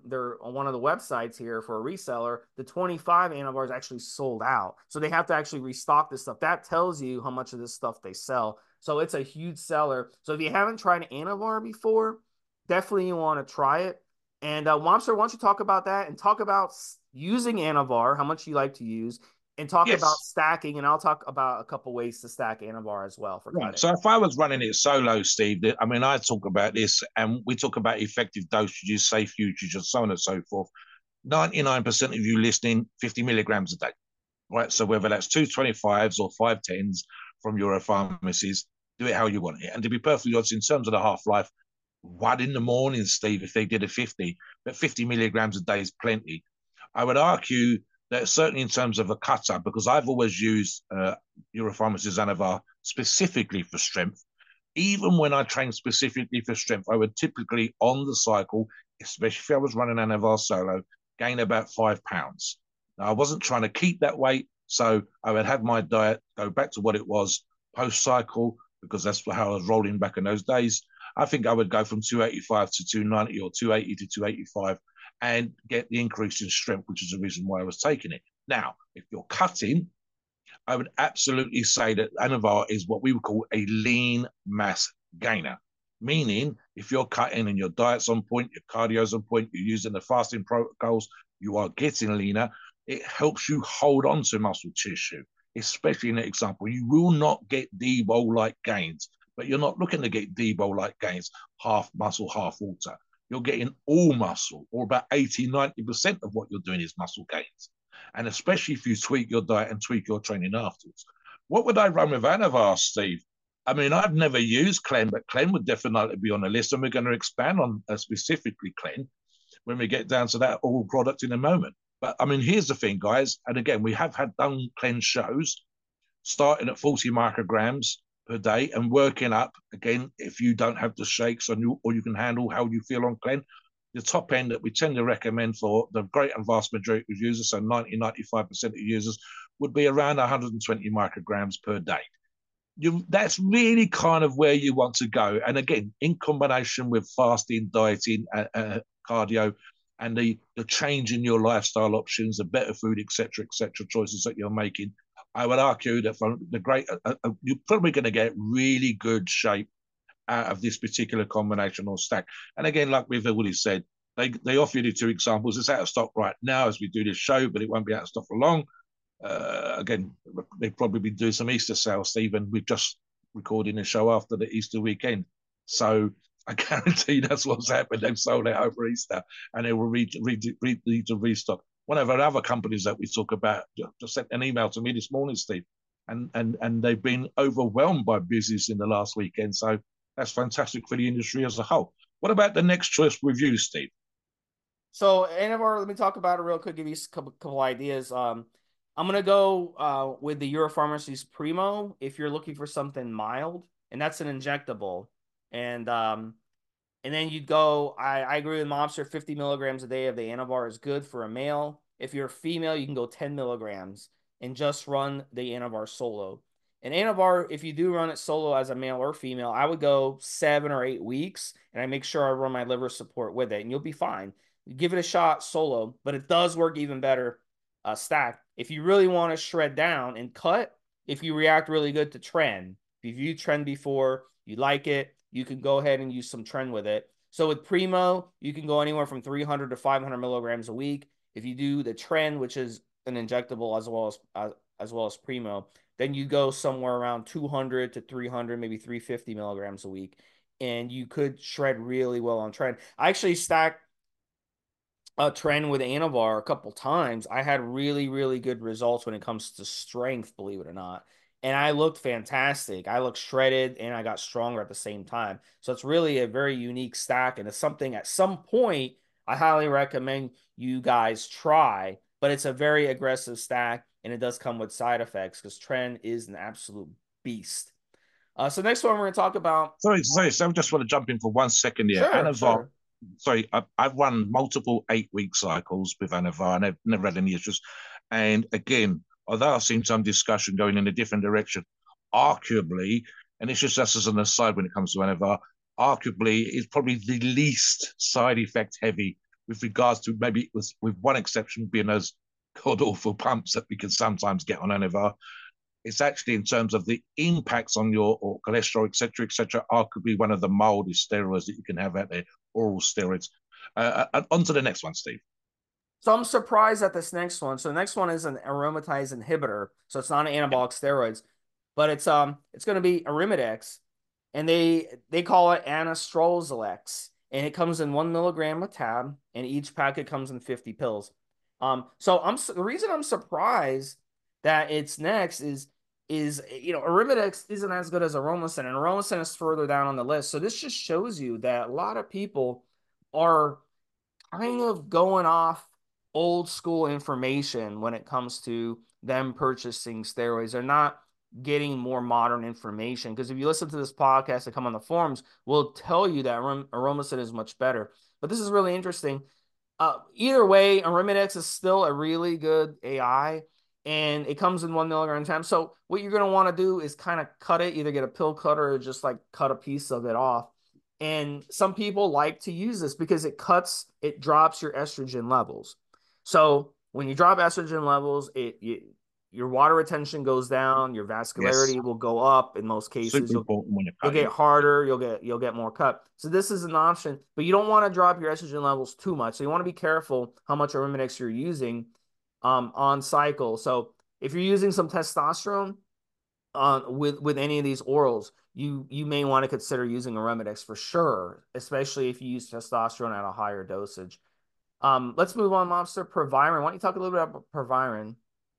one of the websites here for a reseller, the 25 Anavar is actually sold out. So they have to actually restock this stuff. That tells you how much of this stuff they sell. So it's a huge seller. So if you haven't tried Anavar before, definitely you want to try it. And Mobster, why don't you talk about that and talk about using Anavar, how much you like to use, and talk about stacking, and I'll talk about a couple ways to stack Anavar as well for cutting. So if I was running it solo, Steve, I talk about this, and we talk about effective dosages, safe usage, and so on and so forth. 99% of you listening, 50 milligrams a day, right? So whether that's 225s or 510s from Europharmacies, do it how you want it. And to be perfectly honest, in terms of the half-life, 1 in the morning, Steve, if they did a 50, but 50 milligrams a day is plenty. I would argue that certainly in terms of a cutter, because I've always used Europharmacies Anavar specifically for strength. Even when I train specifically for strength, I would typically on the cycle, especially if I was running Anavar solo, gain about 5 pounds. Now, I wasn't trying to keep that weight, so I would have my diet go back to what it was post-cycle, because that's how I was rolling back in those days. I think I would go from 285 to 290 or 280 to 285 and get the increase in strength, which is the reason why I was taking it. Now, if you're cutting, I would absolutely say that Anavar is what we would call a lean mass gainer. Meaning, if you're cutting and your diet's on point, your cardio's on point, you're using the fasting protocols, you are getting leaner, it helps you hold on to muscle tissue, especially in the example. You will not get Debo-like gains, but you're not looking to get Debo-like gains, half muscle, half water. You're getting all muscle, or about 80, 90% of what you're doing is muscle gains. And especially if you tweak your diet and tweak your training afterwards. What would I run with Anavar, Steve? I mean, I've never used Clen, but Clen would definitely be on the list, and we're going to expand on specifically Clen when we get down to that oral product in a moment. But I mean, here's the thing, guys. And again, we have had done Clen shows starting at 40 micrograms per day and working up, again, if you don't have the shakes or you can handle how you feel on Clen, the top end that we tend to recommend for the great and vast majority of users, so 90, 95% of users, would be around 120 micrograms per day. That's really kind of where you want to go. And again, in combination with fasting, dieting, cardio, and the change in your lifestyle options, the better food, etc., choices that you're making, I would argue that from the great, you're probably going to get really good shape out of this particular combination or stack. And again, like we've already said, they offer you the 2 examples. It's out of stock right now as we do this show, but it won't be out of stock for long. Again, they've probably been doing some Easter sales, Stephen. We're just recording a show after the Easter weekend. So I guarantee that's what's happened. They've sold out over Easter and they will need to restock. One of our other companies that we talk about just sent an email to me this morning, Steve, and they've been overwhelmed by business in the last weekend. So that's fantastic for the industry as a whole. What about the next choice with you, Steve? So Anavar, let me talk about it real quick. Give you a couple ideas. I'm gonna go with the Europharmacy's Primo if you're looking for something mild, and that's an injectable. And then you'd go. I agree with Mobster. 50 milligrams a day of the Anavar is good for a male. If you're a female, you can go 10 milligrams and just run the Anavar solo. And Anavar, if you do run it solo as a male or female, I would go 7 or 8 weeks, and I make sure I run my liver support with it, and you'll be fine. Give it a shot solo, but it does work even better stacked. If you really want to shred down and cut, if you react really good to Tren, if you've used Tren before, you like it, you can go ahead and use some Tren with it. So with Primo, you can go anywhere from 300 to 500 milligrams a week. If you do the Tren, which is an injectable as well as Primo, then you go somewhere around 200 to 300, maybe 350 milligrams a week, and you could shred really well on Tren. I actually stacked a Tren with Anavar a couple times. I had really, really good results when it comes to strength, believe it or not. And I looked fantastic. I looked shredded and I got stronger at the same time. So it's really a very unique stack. And it's something at some point I highly recommend you guys try. But it's a very aggressive stack and it does come with side effects because Tren is an absolute beast. So next one we're going to talk about. Sorry. So I just want to jump in for 1 second here. Sure, sure. Sorry, I've run multiple 8-week cycles with Anavar and I've never had any issues. And again, although I've seen some discussion going in a different direction, arguably, and it's just as an aside when it comes to Anavar, arguably is probably the least side effect heavy with regards to maybe with one exception being those god awful pumps that we can sometimes get on Anavar. It's actually in terms of the impacts on your or cholesterol, etc., arguably one of the mildest steroids that you can have out there, oral steroids. On to the next one, Steve. So I'm surprised at this next one. So the next one is an aromatase inhibitor. So it's not an anabolic steroids, but it's going to be Arimidex, and they call it Anastrozalex, and it comes in 1 milligram a tab, and each packet comes in 50 pills. So the reason I'm surprised that it's next is Arimidex isn't as good as Aromasin, and Aromasin is further down on the list. So this just shows you that a lot of people are kind of going off old school information when it comes to them purchasing steroids. They're not getting more modern information, because if you listen to this podcast and come on the forums, we'll tell you that Aromasin is much better. But this is really interesting. Either way, Arimidex is still a really good AI, and it comes in 1 milligram time. So what you're going to want to do is kind of cut it, either get a pill cutter or just like cut a piece of it off. And some people like to use this because it drops your estrogen levels. So when you drop estrogen levels, your water retention goes down, your vascularity will go up in most cases. You'll get harder, you'll get more cut. So this is an option, but you don't want to drop your estrogen levels too much. So you want to be careful how much Arimidex you're using on cycle. So if you're using some testosterone with any of these orals, you may want to consider using Arimidex for sure, especially if you use testosterone at a higher dosage. Let's move on, Mobster. Proviron. Why don't you talk a little bit about Proviron?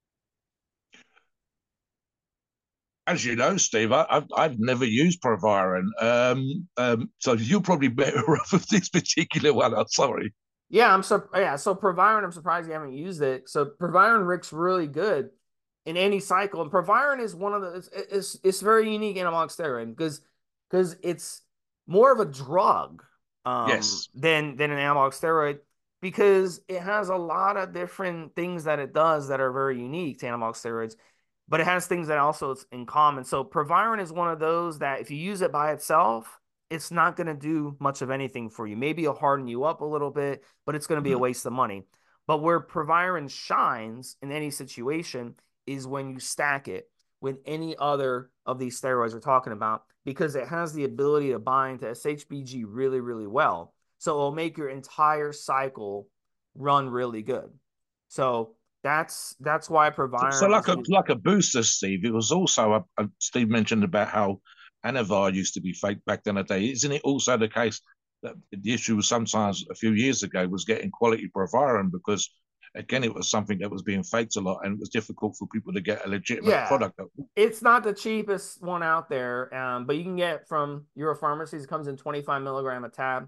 As you know, Steve, I've never used Proviron. So you're probably better off with this particular one. I'm sorry. Yeah, so Proviron, I'm surprised you haven't used it. So Proviron works really good in any cycle. And Proviron is one of the it's very unique anabolic steroid because it's more of a drug than an anabolic steroid, because it has a lot of different things that it does that are very unique to anabolic steroids, but it has things that also it's in common. So Proviron is one of those that if you use it by itself, it's not going to do much of anything for you. Maybe it'll harden you up a little bit, but it's going to be a waste of money. But where Proviron shines in any situation is when you stack it with any other of these steroids we're talking about, because it has the ability to bind to SHBG really, really well. So it'll make your entire cycle run really good. So that's why Proviron. So like a booster, Steve. It was also Steve mentioned about how Anavar used to be fake back then a day. Isn't it also the case that the issue was sometimes a few years ago was getting quality Proviron, because again, it was something that was being faked a lot, and it was difficult for people to get a legitimate product. It's not the cheapest one out there, but you can get from Europharmacies. It comes in 25 milligram a tab.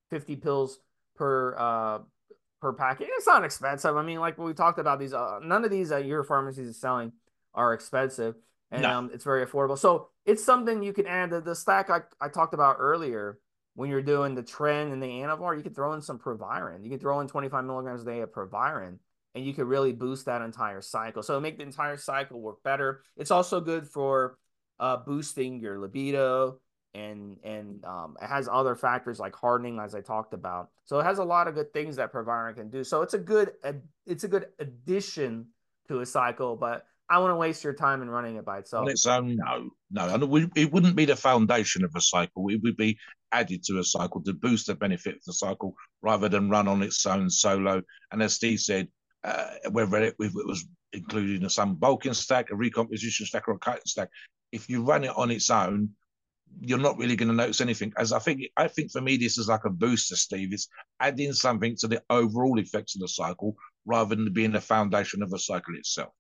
50 pills per packet. It's not expensive. I mean, like we talked about, these none of these that your pharmacy is selling are expensive, and No. it's very affordable. So it's something you can add. The stack I talked about earlier, when you're doing the Tren and the Anavar, you can throw in some Proviron. You can throw in 25 milligrams a day of Proviron, and you could really boost that entire cycle. So make the entire cycle work better. It's also good for boosting your libido, and it has other factors like hardening, as I talked about. So it has a lot of good things that Proviron can do. So it's a good addition to a cycle, but I wouldn't waste your time in running it by On itself. its own, no, no. And it wouldn't be the foundation of a cycle. It would be added to a cycle to boost the benefit of the cycle rather than run on its own solo. And as Steve said, whether it was included in some bulking stack, a recomposition stack, or a cutting stack, if you run it on its own, you're not really going to notice anything. As I think for me, this is like a booster, Steve. It's adding something to the overall effects of the cycle rather than being the foundation of the cycle itself.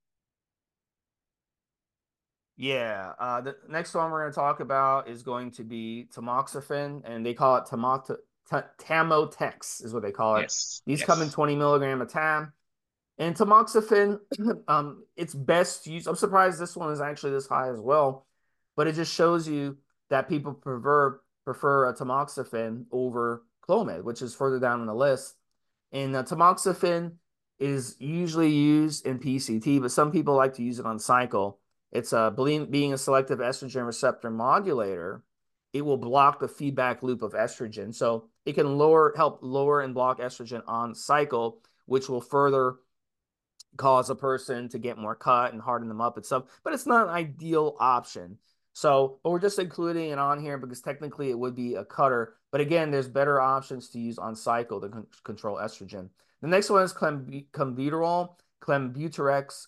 Yeah, the next one we're going to talk about is going to be tamoxifen, and they call it Tamotex, is what they call it. Yes, These come in yes, 20 milligram of tam. And tamoxifen, it's best used. I'm surprised this one is actually this high as well, but it just shows you that people prefer a tamoxifen over Clomid, which is further down on the list. And tamoxifen is usually used in PCT, but some people like to use it on cycle. It's being a selective estrogen receptor modulator, it will block the feedback loop of estrogen. So it can help lower and block estrogen on cycle, which will further cause a person to get more cut and harden them up and stuff. But it's not an ideal option. So, but we're just including it on here because technically it would be a cutter. But again, there's better options to use on cycle to control estrogen. The next one is clenbuterol, clenbuterex,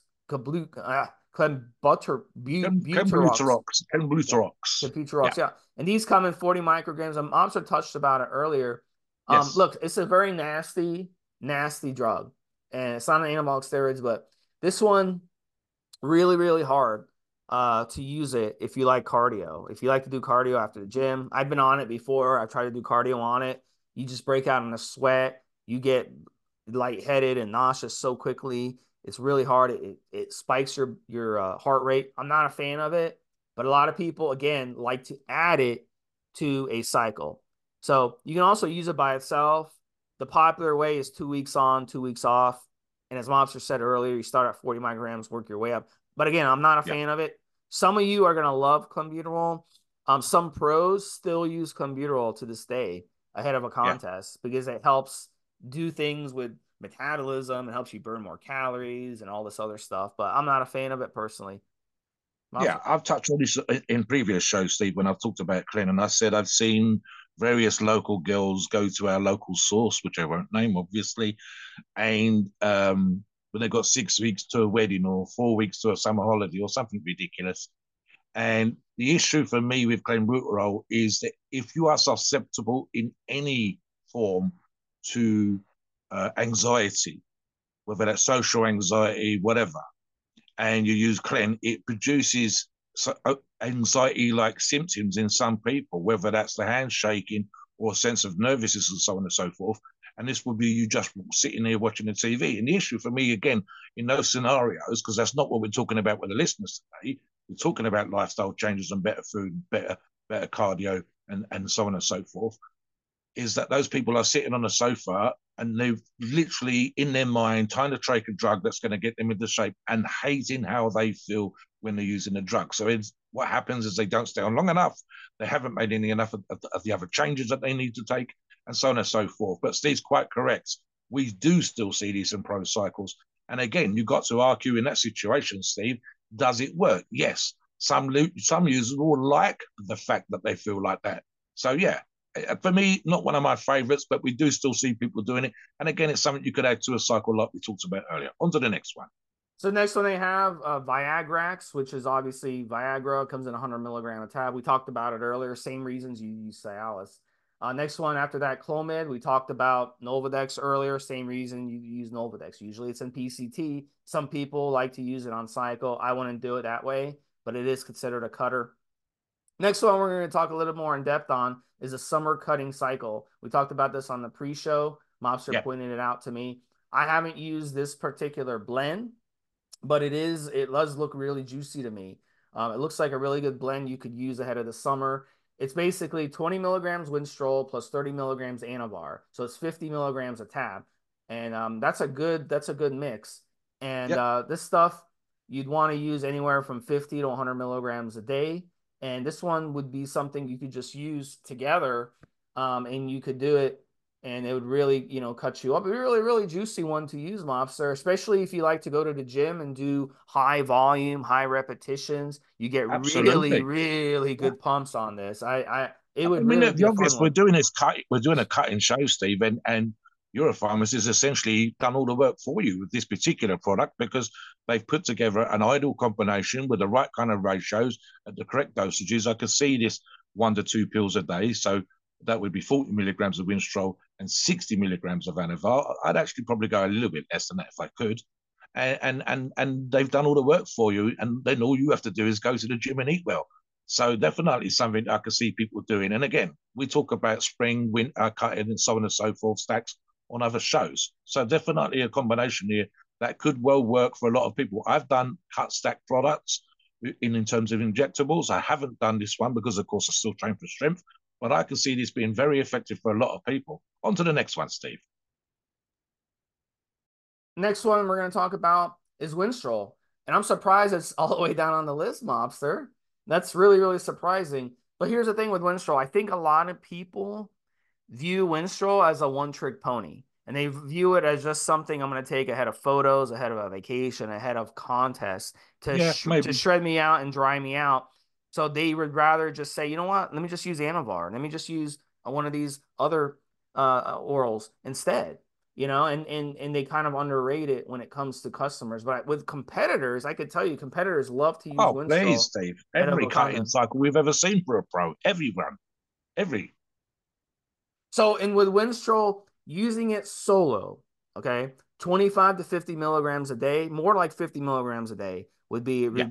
clenbuterox. Clenbuterol. Yeah, Yeah. And these come in 40 micrograms. I'm also touched about it earlier. yes, Look, it's a very nasty, nasty drug. And it's not an anabolic steroids, but this one really, really hard to use it if you like cardio. If you like to do cardio after the gym, I've been on it before. I've tried to do cardio on it. You just break out in a sweat. You get lightheaded and nauseous so quickly. It's really hard. It spikes your heart rate. I'm not a fan of it, but a lot of people, again, like to add it to a cycle. So you can also use it by itself. The popular way is 2 weeks on, 2 weeks off. And as Mobster said earlier, you start at 40 micrograms, work your way up. But again, I'm not a yeah, fan of it. Some of you are going to love clenbuterol. Some pros still use clenbuterol to this day ahead of a yeah. contest because it helps do things with metabolism. It helps you burn more calories and all this other stuff. But I'm not a fan of it personally. Yeah, Mobster? I've touched on this in previous shows, Steve, when I've talked about Clen, and I said I've seen various local girls go to our local source, which I won't name, obviously, and when they got 6 weeks to a wedding or 4 weeks to a summer holiday or something ridiculous. And the issue for me with clenbuterol is that if you are susceptible in any form to anxiety, whether that's social anxiety, whatever, and you use Clen, it produces anxiety-like symptoms in some people, whether that's the handshaking or a sense of nervousness and so on and so forth. And this would be you just sitting there watching the TV. And the issue for me, again, in those scenarios, because that's not what we're talking about with the listeners today, we're talking about lifestyle changes and better food, better cardio, and so on and so forth, is that those people are sitting on a sofa and they've literally in their mind trying to take a drug that's going to get them into shape and hating how they feel when they're using the drug. So what happens is they don't stay on long enough. They haven't made any enough of the other changes that they need to take, and so on and so forth. But Steve's quite correct. We do still see these in pro cycles. And again, you've got to argue in that situation, Steve, does it work? Yes. Some users will like the fact that they feel like that. So yeah, for me, not one of my favorites, but we do still see people doing it. And again, it's something you could add to a cycle like we talked about earlier. On to the next one. So next one they have Viagrax, which is obviously Viagra, comes in 100 milligram a tab. We talked about it earlier. Same reasons you use Cialis. Next one after that, Clomid. We talked about Nolvadex earlier. Same reason you use Nolvadex. Usually it's in PCT. Some people like to use it on cycle. I wouldn't do it that way, but it is considered a cutter. Next one we're going to talk a little more in depth on is a summer cutting cycle. We talked about this on the pre-show. Mobster Yeah. pointed it out to me. I haven't used this particular blend, but it does look really juicy to me. It looks like a really good blend you could use ahead of the summer. It's basically 20 milligrams Winstrol plus 30 milligrams Anavar. So it's 50 milligrams a tab. And that's a good mix. And Yep. this stuff you'd want to use anywhere from 50 to 100 milligrams a day. And this one would be something you could just use together, and you could do it, and it would really, cut you up. It'd be a really, really juicy one to use, Mobster, especially if you like to go to the gym and do high volume, high repetitions. You get really, Absolutely. really Yeah. good pumps on this. It I would mean, really be the a obvious, fun one. we're doing a cutting show, Steve, and Europharmacy has essentially done all the work for you with this particular product because they've put together an ideal combination with the right kind of ratios at the correct dosages. I could see this 1 to 2 pills a day, so that would be 40 milligrams of Winstrol and 60 milligrams of Anavar. I'd actually probably go a little bit less than that if I could. And they've done all the work for you, and then all you have to do is go to the gym and eat well. So definitely something I can see people doing. And again, we talk about spring, winter cutting, and so on and so forth stacks on other shows. So definitely a combination here that could well work for a lot of people. I've done cut stack products in terms of injectables. I haven't done this one because, of course, I still train for strength, but I can see this being very effective for a lot of people. On to the next one, Steve. Next one we're going to talk about is Winstrol. And I'm surprised it's all the way down on the list, Mobster. That's really, really surprising. But here's the thing with Winstrol. I think a lot of people view Winstrol as a one-trick pony. And they view it as just something I'm going to take ahead of photos, ahead of a vacation, ahead of contests Yeah, to maybe. shred me out and dry me out. So they would rather just say, you know what? Let me just use Anavar. Let me just use one of these other orals instead. And they kind of underrate it when it comes to customers. But with competitors, I could tell you, competitors love to use Oh, please, Winstrol Steve. ahead of Every cutting Wakanda. cycle we've ever seen for a pro, everyone, every. So, and with Winstrol, using it solo, okay, 25 to 50 milligrams a day, more like 50 milligrams a day would be Yeah.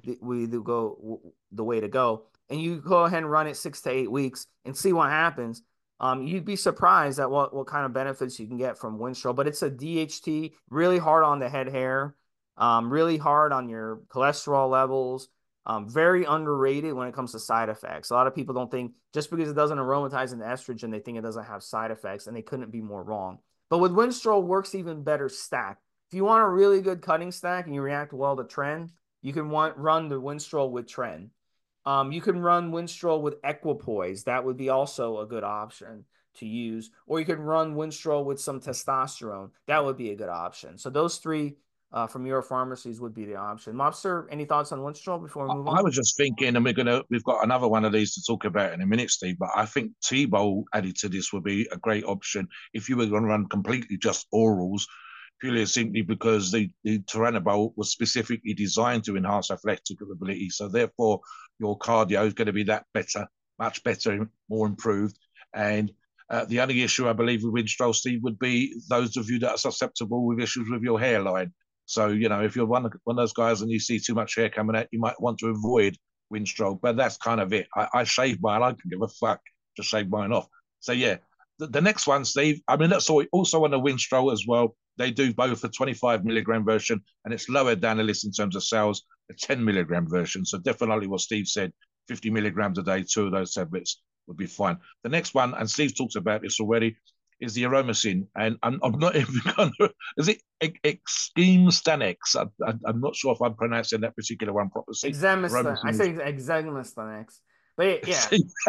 the way to go. And you go ahead and run it 6 to 8 weeks and see what happens. You'd be surprised at what kind of benefits you can get from Winstrol. But it's a DHT, really hard on the head hair, really hard on your cholesterol levels. Very underrated when it comes to side effects. A lot of people don't think just because it doesn't aromatize into estrogen, they think it doesn't have side effects, and they couldn't be more wrong. But with Winstrol, works even better stack. If you want a really good cutting stack and you react well to Tren, you can run the Winstrol with Tren. You can run Winstrol with Equipoise. That would be also a good option to use. Or you can run Winstrol with some testosterone. That would be a good option. So those three from your pharmacies would be the option. Mobster, any thoughts on Winstrol before we move I on? was just thinking, and we've got another one of these to talk about in a minute, Steve. But I think T-Bowl added to this would be a great option if you were going to run completely just orals, purely and simply because the Turinabol was specifically designed to enhance athletic ability. So therefore, your cardio is going to be that better, much better, more improved. And the only issue I believe with Winstrol, Steve, would be those of you that are susceptible with issues with your hairline. So, if you're one of those guys and you see too much hair coming out, you might want to avoid Winstrol. But that's kind of it. I shave mine. I can give a fuck. Just shave mine off. So, yeah. The next one, Steve, I mean, that's also on the Winstrol as well. They do both a 25 milligram version, and it's lower down the list in terms of sales, a 10 milligram version. So definitely what Steve said, 50 milligrams a day, 2 of those tablets would be fine. The next one, and Steve talked about this already, is the Aromacin. And I'm not even going to, is it Extreme Stanex? I'm not sure if I'm pronouncing that particular one properly. Exemistan. I Aromacin say Exemistan. But yeah,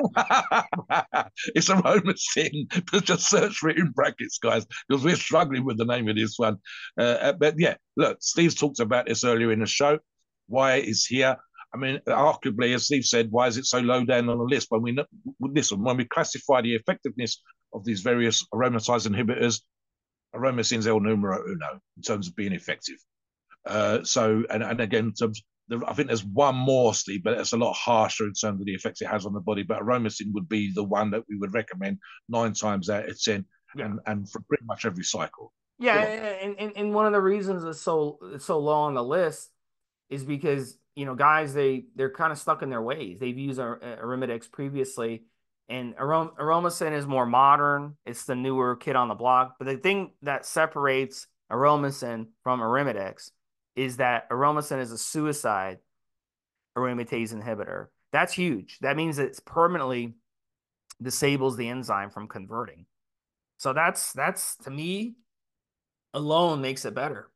it's Aromacin. Just search for it in brackets, guys, because we're struggling with the name of this one. But yeah, look, Steve's talked about this earlier in the show. Why it's here. I mean, arguably, as Steve said, why is it so low down on the list? When we classify the effectiveness of these various aromatase inhibitors, Aromacin's el numero uno in terms of being effective. And again, in terms, I think there's one more, Steve, but it's a lot harsher in terms of the effects it has on the body. But Aromacin would be the one that we would recommend 9 times out of 10, yeah. and for pretty much every cycle. Yeah, and one of the reasons it's so low on the list is because guys, they're kind of stuck in their ways. They've used Arimidex previously, and Aromacin is more modern. It's the newer kid on the block. But the thing that separates Aromacin from Arimidex is that Aromacin is a suicide aromatase inhibitor. That's huge. That means it permanently disables the enzyme from converting. So that's to me alone makes it better.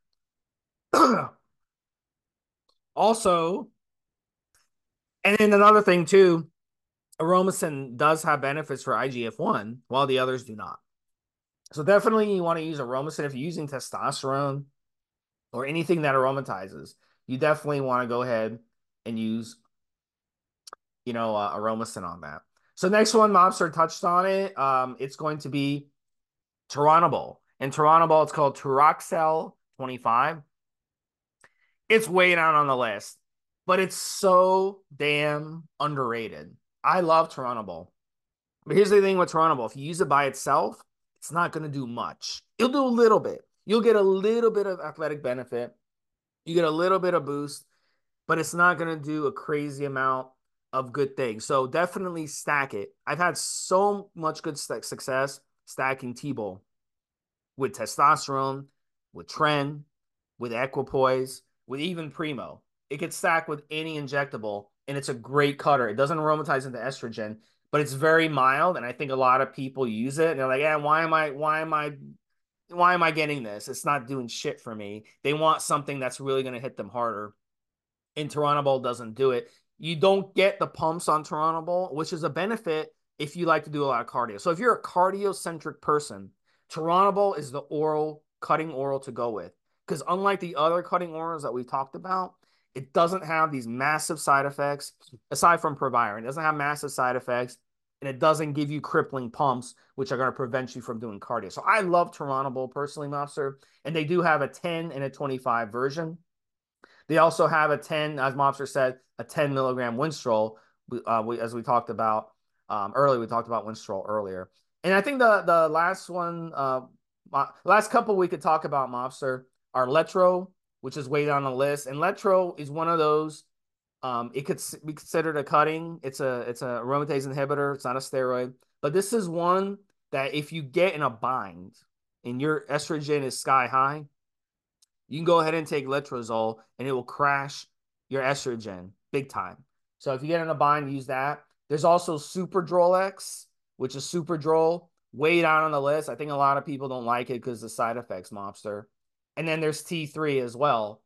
Also, and then another thing too, Aromacin does have benefits for IGF-1 while the others do not. So definitely you want to use Aromacin if you're using testosterone or anything that aromatizes. You definitely want to go ahead and use, Aromacin on that. So next one, Mobster touched on it. It's going to be Turinabol. In Turinabol, it's called Turoxel 25. It's way down on the list, but it's so damn underrated. I love Turinabol. But here's the thing with Turinabol. If you use it by itself, it's not going to do much. You'll do a little bit. You'll get a little bit of athletic benefit. You get a little bit of boost, but it's not going to do a crazy amount of good things. So definitely stack it. I've had so much good success stacking T-Bol with testosterone, with Tren, with Equipoise, with even Primo. It gets stacked with any injectable, and it's a great cutter. It doesn't aromatize into estrogen, but it's very mild, and I think a lot of people use it, and they're like, yeah, why am I getting this? It's not doing shit for me. They want something that's really going to hit them harder. And Turinabol doesn't do it. You don't get the pumps on Turinabol, which is a benefit if you like to do a lot of cardio. So if you're a cardio-centric person, Turinabol is the cutting oral to go with. Because unlike the other cutting orals that we talked about, it doesn't have these massive side effects, aside from Proviron. It doesn't have massive side effects, and it doesn't give you crippling pumps, which are going to prevent you from doing cardio. So I love Turinabol personally, Mobster, and they do have a 10 and a 25 version. They also have a 10, as Mobster said, a 10 milligram Winstrol, as we talked about earlier. We talked about Winstrol earlier. And I think the last one, last couple we could talk about, Mobster, are Letro, which is way down the list. And Letro is one of those, it could be considered a cutting. It's a aromatase inhibitor. It's not a steroid. But this is one that if you get in a bind and your estrogen is sky high, you can go ahead and take Letrozole, and it will crash your estrogen big time. So if you get in a bind, use that. There's also Superdrol X, which is Superdrol, way down on the list. I think a lot of people don't like it because of the side effects, Mobster. And then there's T3 as well.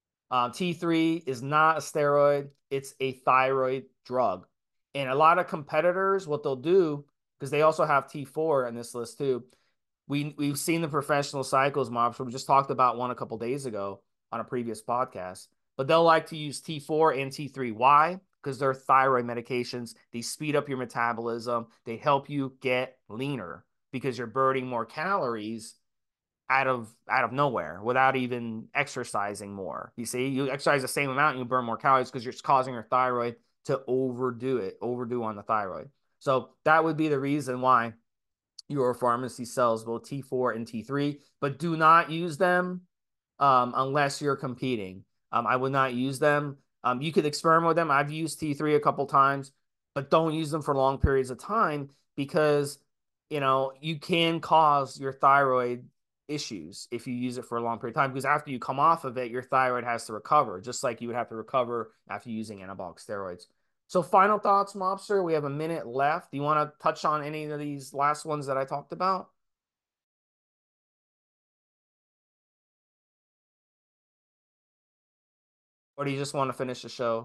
T3 is not a steroid. It's a thyroid drug. And a lot of competitors, what they'll do, because they also have T4 in this list too, we've seen the professional cycles, Mobster. We just talked about one a couple days ago on a previous podcast. But they'll like to use T4 and T3. Why? Because they're thyroid medications. They speed up your metabolism. They help you get leaner because you're burning more calories out of nowhere without even exercising more. You see, you exercise the same amount, and you burn more calories because you're causing your thyroid to overdo on the thyroid. So that would be the reason why your pharmacy sells both T4 and T3, but do not use them unless you're competing. I would not use them. You could experiment with them. I've used T3 a couple times, but don't use them for long periods of time because, you can cause your thyroid issues if you use it for a long period of time, because after you come off of it, your thyroid has to recover, just like you would have to recover after using anabolic steroids. So final thoughts, Mobster. We have a minute left. Do you want to touch on any of these last ones that I talked about? Or do you just want to finish the show?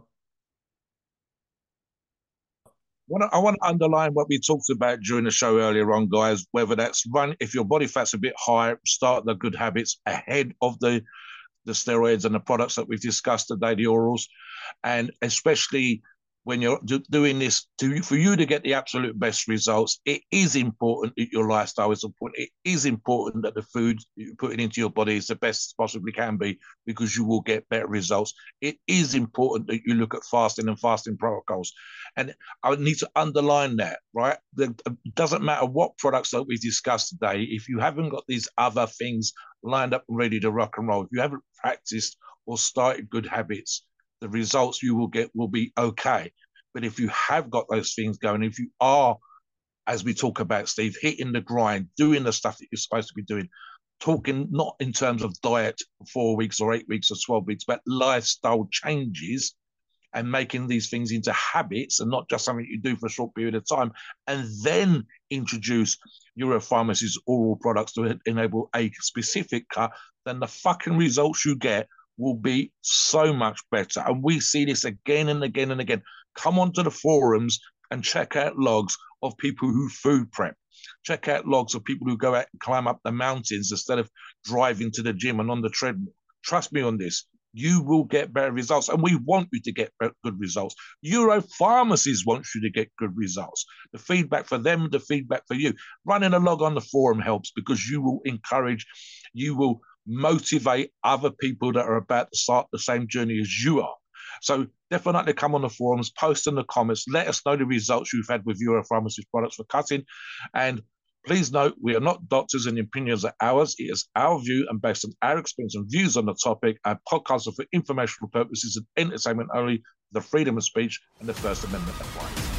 I want to underline what we talked about during the show earlier on, guys, whether that's if your body fat's a bit high, start the good habits ahead of the steroids and the products that we've discussed today, the orals, and especially when you're doing this, for you to get the absolute best results, it is important that your lifestyle is important. It is important that the food you're putting into your body is the best possibly can be, because you will get better results. It is important that you look at fasting and fasting protocols. And I need to underline that, right? It doesn't matter what products that we discussed today, if you haven't got these other things lined up and ready to rock and roll, if you haven't practiced or started good habits, the results you will get will be okay. But if you have got those things going, if you are, as we talk about, Steve, hitting the grind, doing the stuff that you're supposed to be doing, talking not in terms of diet for 4 weeks or 8 weeks or 12 weeks, but lifestyle changes and making these things into habits and not just something you do for a short period of time, and then introduce Europharmacy's oral products to enable a specific cut, then the fucking results you get will be so much better. And we see this again and again and again. Come onto the forums and check out logs of people who food prep. Check out logs of people who go out and climb up the mountains instead of driving to the gym and on the treadmill. Trust me on this. You will get better results, and we want you to get good results. Europharmacies want you to get good results. The feedback for them, the feedback for you. Running a log on the forum helps because you will encourage, you will motivate other people that are about to start the same journey as you are. So definitely come on the forums, post in the comments, let us know the results you've had with Europharmacy's products for cutting. And please note, we are not doctors and opinions are ours. It is our view and based on our experience and views on the topic. Our podcasts are for informational purposes and entertainment only. The freedom of speech and the First Amendment apply.